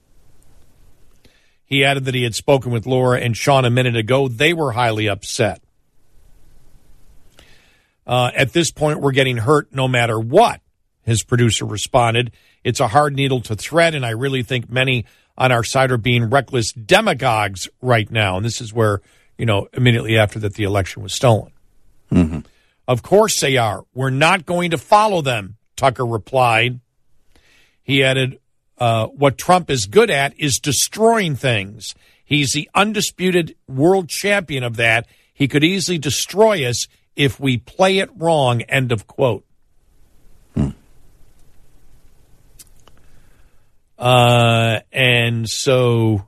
He added that he had spoken with Laura and Sean a minute ago. They were highly upset. At this point, we're getting hurt no matter what, his producer responded. It's a hard needle to thread, and I really think many on our side are being reckless demagogues right now. And this is where, you know, immediately after that, the election was stolen. Mm-hmm. Of course they are. We're not going to follow them, Tucker replied. He added, what Trump is good at is destroying things. He's the undisputed world champion of that. He could easily destroy us if we play it wrong, end of quote. And so,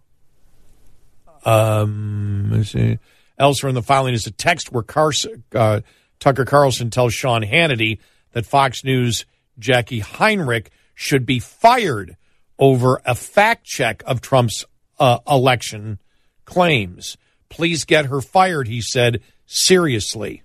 elsewhere in the filing is a text where Tucker Carlson tells Sean Hannity that Fox News' Jackie Heinrich should be fired over a fact check of Trump's election claims. Please get her fired, he said, seriously.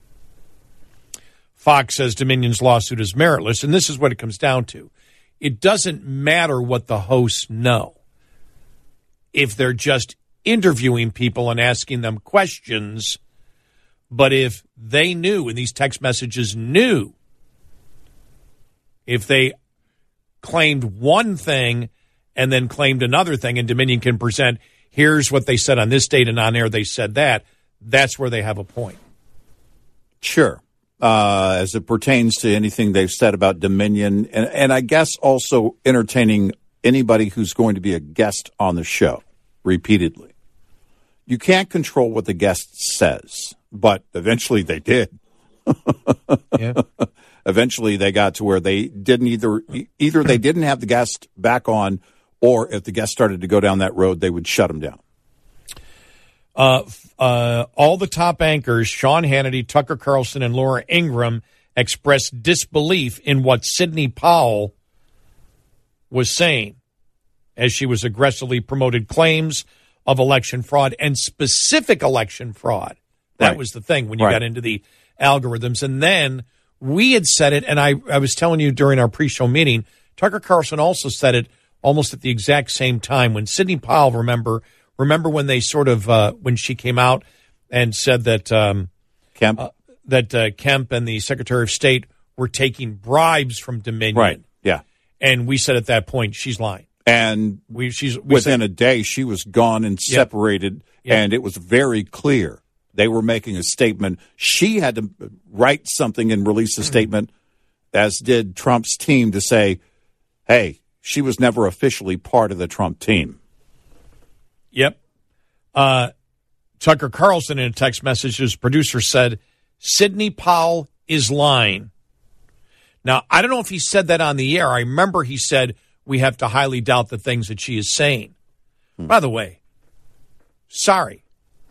Fox says Dominion's lawsuit is meritless, and this is what it comes down to. It doesn't matter what the hosts know. If they're just interviewing people and asking them questions, but if they knew, and these text messages knew, if they claimed one thing and then claimed another thing, and Dominion can present, here's what they said on this date and on air they said that, that's where they have a point. Sure. As it pertains to anything they've said about Dominion, and I guess also entertaining anybody who's going to be a guest on the show repeatedly. You can't control what the guest says, but eventually they did. Yeah. Eventually they got to where they didn't either they didn't have the guest back on, or if the guest started to go down that road, they would shut him down. All the top anchors, Sean Hannity, Tucker Carlson, and Laura Ingraham, expressed disbelief in what Sidney Powell was saying as she was aggressively promoted claims of election fraud and specific election fraud. That was the thing when you got into the algorithms. And then we had said it, and I was telling you during our pre-show meeting, Tucker Carlson also said it almost at the exact same time. When Sidney Powell, remember when they sort of, when she came out and said that Kemp and the Secretary of State were taking bribes from Dominion. Right, yeah. And we said at that point, she's lying. And within a day, she was gone and separated, and it was very clear. They were making a statement. She had to write something and release a statement, as did Trump's team, to say, hey, she was never officially part of the Trump team. Yep. Tucker Carlson, in a text message, his producer said, Sidney Powell is lying. Now, I don't know if he said that on the air. I remember he said, we have to highly doubt the things that she is saying. By the way, sorry.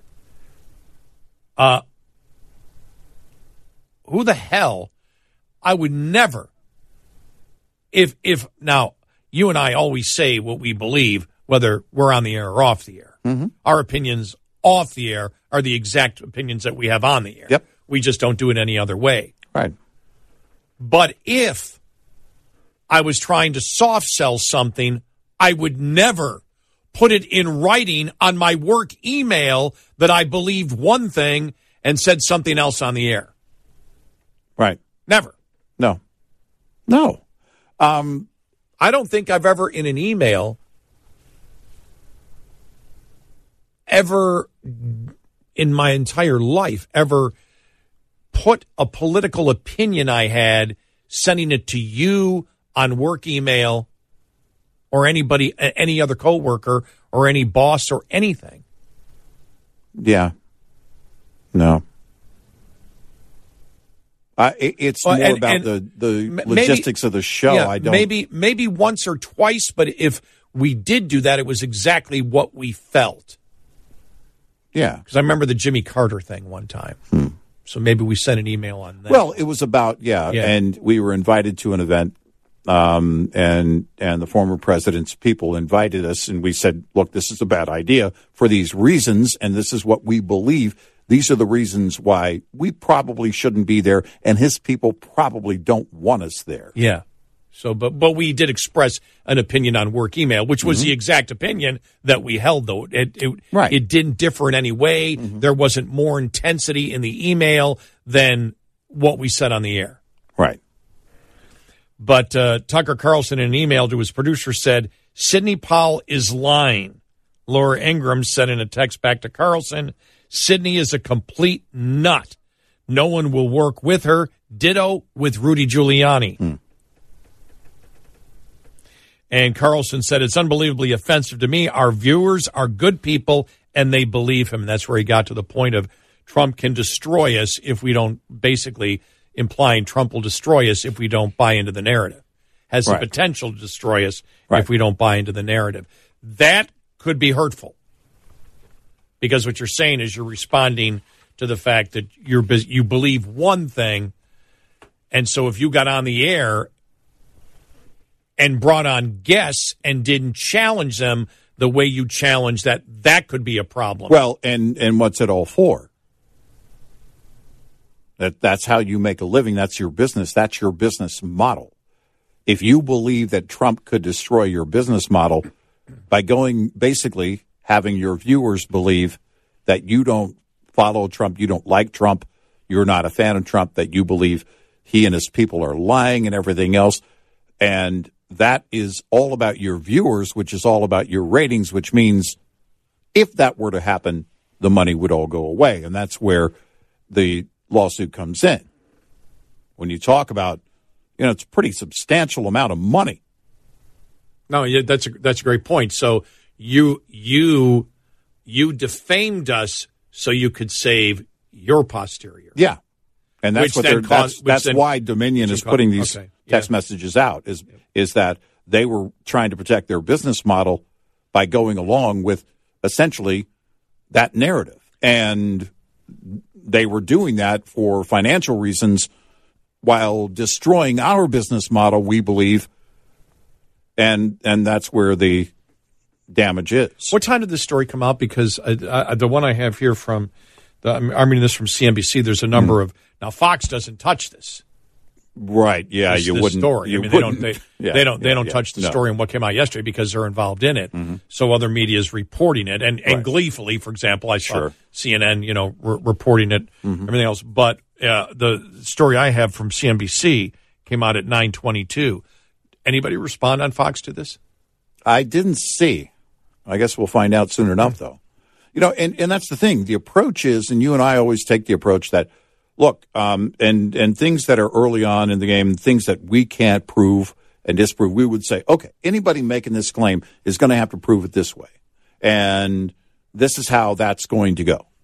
Who the hell? I would never. If now, you and I always say what we believe, whether we're on the air or off the air. Mm-hmm. Our opinions off the air are the exact opinions that we have on the air. Yep. We just don't do it any other way. Right. But if I was trying to soft sell something, I would never put it in writing on my work email that I believed one thing and said something else on the air. Right. Never. No. I don't think I've ever in an email ever in my entire life ever put a political opinion I had, sending it to you on work email or anybody, any other coworker or any boss or anything. Yeah. No. It's more about the logistics of the show. Yeah, I don't. Maybe once or twice, but if we did do that, it was exactly what we felt. Yeah. Because I remember the Jimmy Carter thing one time. So maybe we sent an email on that. Well, it was about, and we were invited to an event, and the former president's people invited us, and we said, look, this is a bad idea for these reasons, and this is what we believe. These are the reasons why we probably shouldn't be there, and his people probably don't want us there. Yeah. So, but we did express an opinion on work email, which was the exact opinion that we held, though. It didn't differ in any way. There wasn't more intensity in the email than what we said on the air. Right. But Tucker Carlson, in an email to his producer, said, Sidney Powell is lying. Laura Ingraham said in a text back to Carlson, Sidney is a complete nut. No one will work with her. Ditto with Rudy Giuliani. And Carlson said, it's unbelievably offensive to me. Our viewers are good people, and they believe him. And that's where he got to the point of Trump can destroy us if we don't, basically implying Trump will destroy us if we don't buy into the narrative. Has the potential to destroy us if we don't buy into the narrative. That could be hurtful. Because what you're saying is you're responding to the fact that you believe one thing, And so if you got on the air and brought on guests and didn't challenge them the way you challenge that could be a problem. Well, and what's it all for? That's how you make a living. That's your business. That's your business model. If you believe that Trump could destroy your business model by basically having your viewers believe that you don't follow Trump, you don't like Trump, you're not a fan of Trump, that you believe he and his people are lying and everything else, and that is all about your viewers, which is all about your ratings, which means if that were to happen, the money would all go away. And that's where the lawsuit comes in. When you talk about, it's a pretty substantial amount of money. No, that's a great point. So you defamed us so you could save your posterior. Yeah. And that's why Dominion is putting these text messages out, is that they were trying to protect their business model by going along with essentially that narrative. And they were doing that for financial reasons while destroying our business model, we believe. And that's where the damage is. What time did this story come out? Because the one I have here from, I'm reading this from CNBC, there's a number of, now Fox doesn't touch this. Right, yeah, you wouldn't. Story. They don't touch the story and what came out yesterday because they're involved in it. Mm-hmm. So other media is reporting it, and gleefully, for example, I saw CNN, reporting it, everything else. But the story I have from CNBC came out at 9:22. Anybody respond on Fox to this? I didn't see. I guess we'll find out soon enough, though. And that's the thing. The approach is, and you and I always take the approach that, look, and things that are early on in the game, things that we can't prove and disprove, we would say, okay, anybody making this claim is going to have to prove it this way. And this is how that's going to go.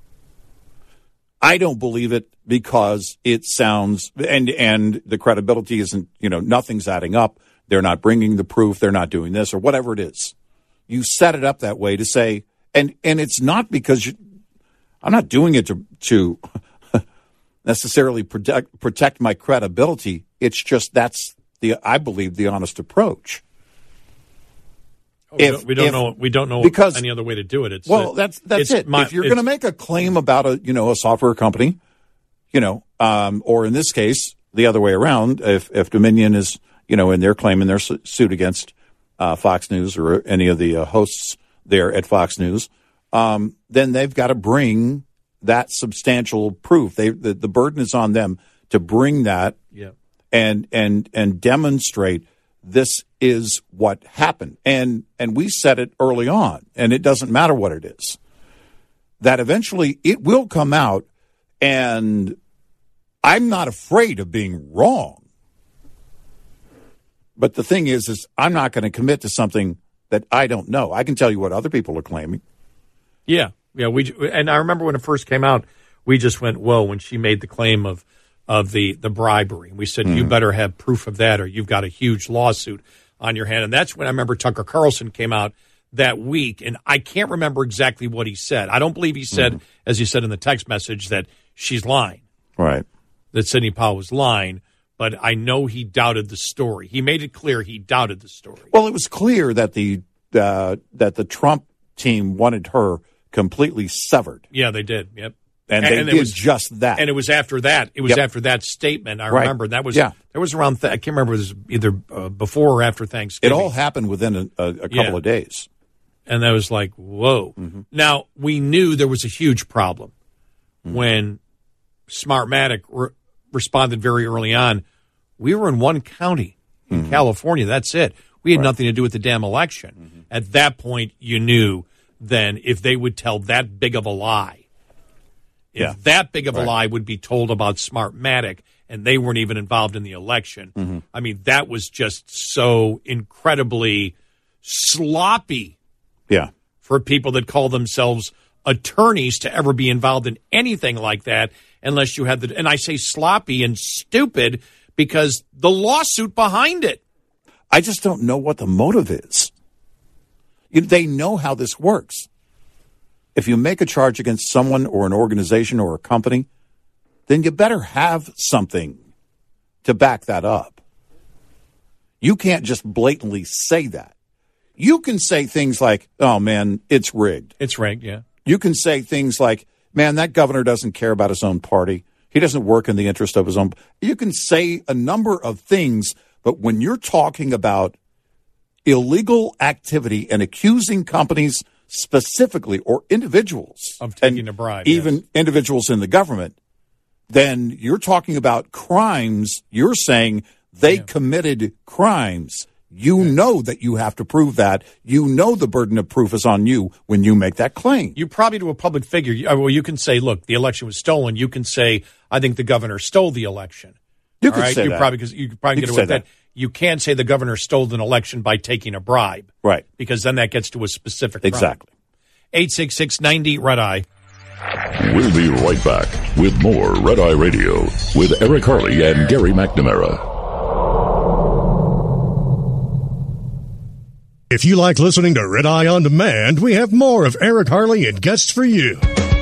I don't believe it because it sounds, and the credibility isn't, nothing's adding up. They're not bringing the proof. They're not doing this or whatever it is. You set it up that way to say, and it's not because I'm not doing it to necessarily protect my credibility. It's just I believe the honest approach. We don't know because, any other way to do it. That's it. If you're going to make a claim about a software company, or in this case the other way around, if Dominion is in their claim in their suit against Fox News or any of the hosts there at Fox News, then they've got to bring that substantial proof. The burden is on them to bring that and demonstrate this is what happened. And we said it early on, and it doesn't matter what it is, that eventually it will come out, and I'm not afraid of being wrong. But the thing is I'm not going to commit to something that I don't know. I can tell you what other people are claiming. Yeah. And I remember when it first came out, we just went, whoa, when she made the claim of the bribery. We said, you better have proof of that or you've got a huge lawsuit on your hand. And that's when I remember Tucker Carlson came out that week, and I can't remember exactly what he said. I don't believe he said, as he said in the text message, that she's lying. Right. That Sidney Powell was lying. But I know he doubted the story. He made it clear he doubted the story. Well, it was clear that the Trump team wanted her completely severed. Yeah, they did. Yep. And they did just that. And it was after that. It was after that statement. I remember that was. That was around. I can't remember. It was either before or after Thanksgiving. It all happened within a couple of days. And that was like, whoa. Mm-hmm. Now we knew there was a huge problem when Smartmatic responded very early on. We were in one county in California. That's it. We had nothing to do with the damn election. Mm-hmm. At that point, you knew then if they would tell that big of a lie, that big of a lie would be told about Smartmatic, and they weren't even involved in the election. Mm-hmm. I mean, that was just so incredibly sloppy for people that call themselves attorneys to ever be involved in anything like that. Unless you had and I say sloppy and stupid because the lawsuit behind it. I just don't know what the motive is. They know how this works. If you make a charge against someone or an organization or a company, then you better have something to back that up. You can't just blatantly say that. You can say things like, oh, man, it's rigged. It's rigged, yeah. You can say things like, man, that governor doesn't care about his own party. He doesn't work in the interest of his own. You can say a number of things, but when you're talking about illegal activity and accusing companies specifically or individuals of taking a bribe, even individuals in the government, then you're talking about crimes. You're saying they committed crimes. You know that you have to prove that. You know the burden of proof is on you when you make that claim. You probably, to a public figure, you can say, look, the election was stolen. You can say, I think the governor stole the election. You could say that. You could probably get away with that. You can't say the governor stole an election by taking a bribe. Right. Because then that gets to a specific crime. Exactly. 866-90 Red Eye. We'll be right back with more Red Eye Radio with Eric Harley and Gary McNamara. If you like listening to Red Eye On Demand, we have more of Eric Harley and guests for you.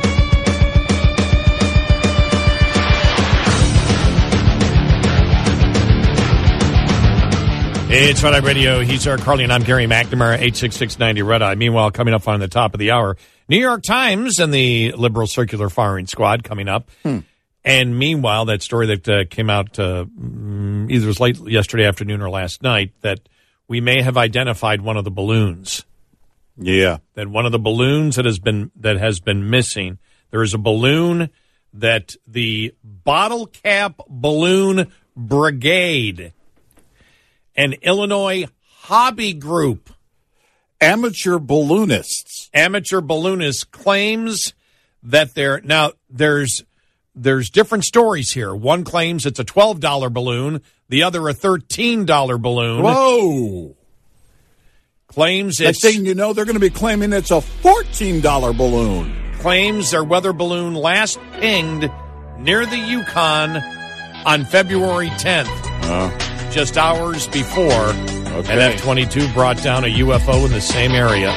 It's Red Eye Radio. He's Eric Harley, and I'm Gary McNamara, 866-90 Red Eye. Meanwhile, coming up on the top of the hour, New York Times and the liberal circular firing squad coming up. And meanwhile, that story that came out either was late yesterday afternoon or last night, that we may have identified one of the balloons. Yeah. That one of the balloons that has been missing. There is a balloon that the Bottle Cap Balloon Brigade, an Illinois hobby group, amateur balloonists claims that there's different stories here. One claims it's a $12 balloon, the other a $13 balloon. Whoa. Claims it's... Next thing you know, they're going to be claiming it's a $14 balloon. Claims their weather balloon last pinged near the Yukon on February 10th. Just hours before. Okay. And F-22 brought down a UFO in the same area.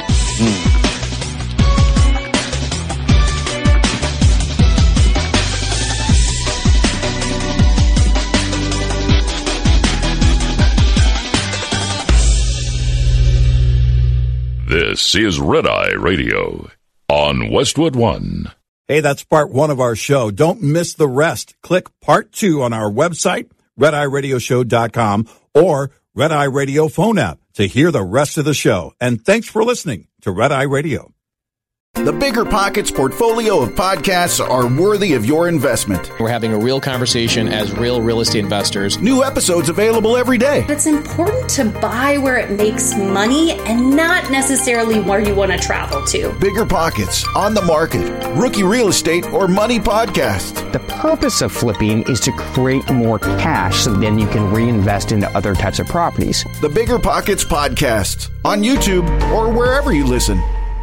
This is Red Eye Radio on Westwood One. Hey, that's part one of our show. Don't miss the rest. Click part two on our website, RedEyeRadioshow.com, or Red Eye Radio phone app to hear the rest of the show. And thanks for listening to Red Eye Radio. The Bigger Pockets portfolio of podcasts are worthy of your investment. We're having a real conversation as real estate investors. New episodes available every day. It's important to buy where it makes money and not necessarily where you want to travel to. Bigger Pockets, On the Market, Rookie Real Estate, or Money Podcast. The purpose of flipping is to create more cash so then you can reinvest into other types of properties. The Bigger Pockets Podcast on YouTube or wherever you listen.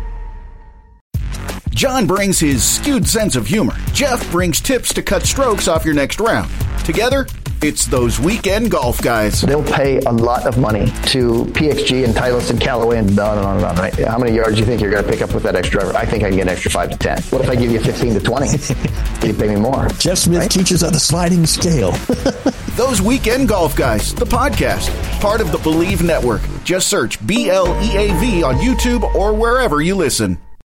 John brings his skewed sense of humor. Jeff brings tips to cut strokes off your next round. Together, it's those weekend golf guys. They'll pay a lot of money to PXG and Titleist and Callaway and on and on and on, right? How many yards do you think you're going to pick up with that extra driver? I think I can get an extra 5 to 10. What if I give you 15 to 20? Can you pay me more? Jeff Smith teaches on a sliding scale. Those Weekend Golf Guys, the podcast, part of the Believe Network. Just search BLEAV on YouTube or wherever you listen.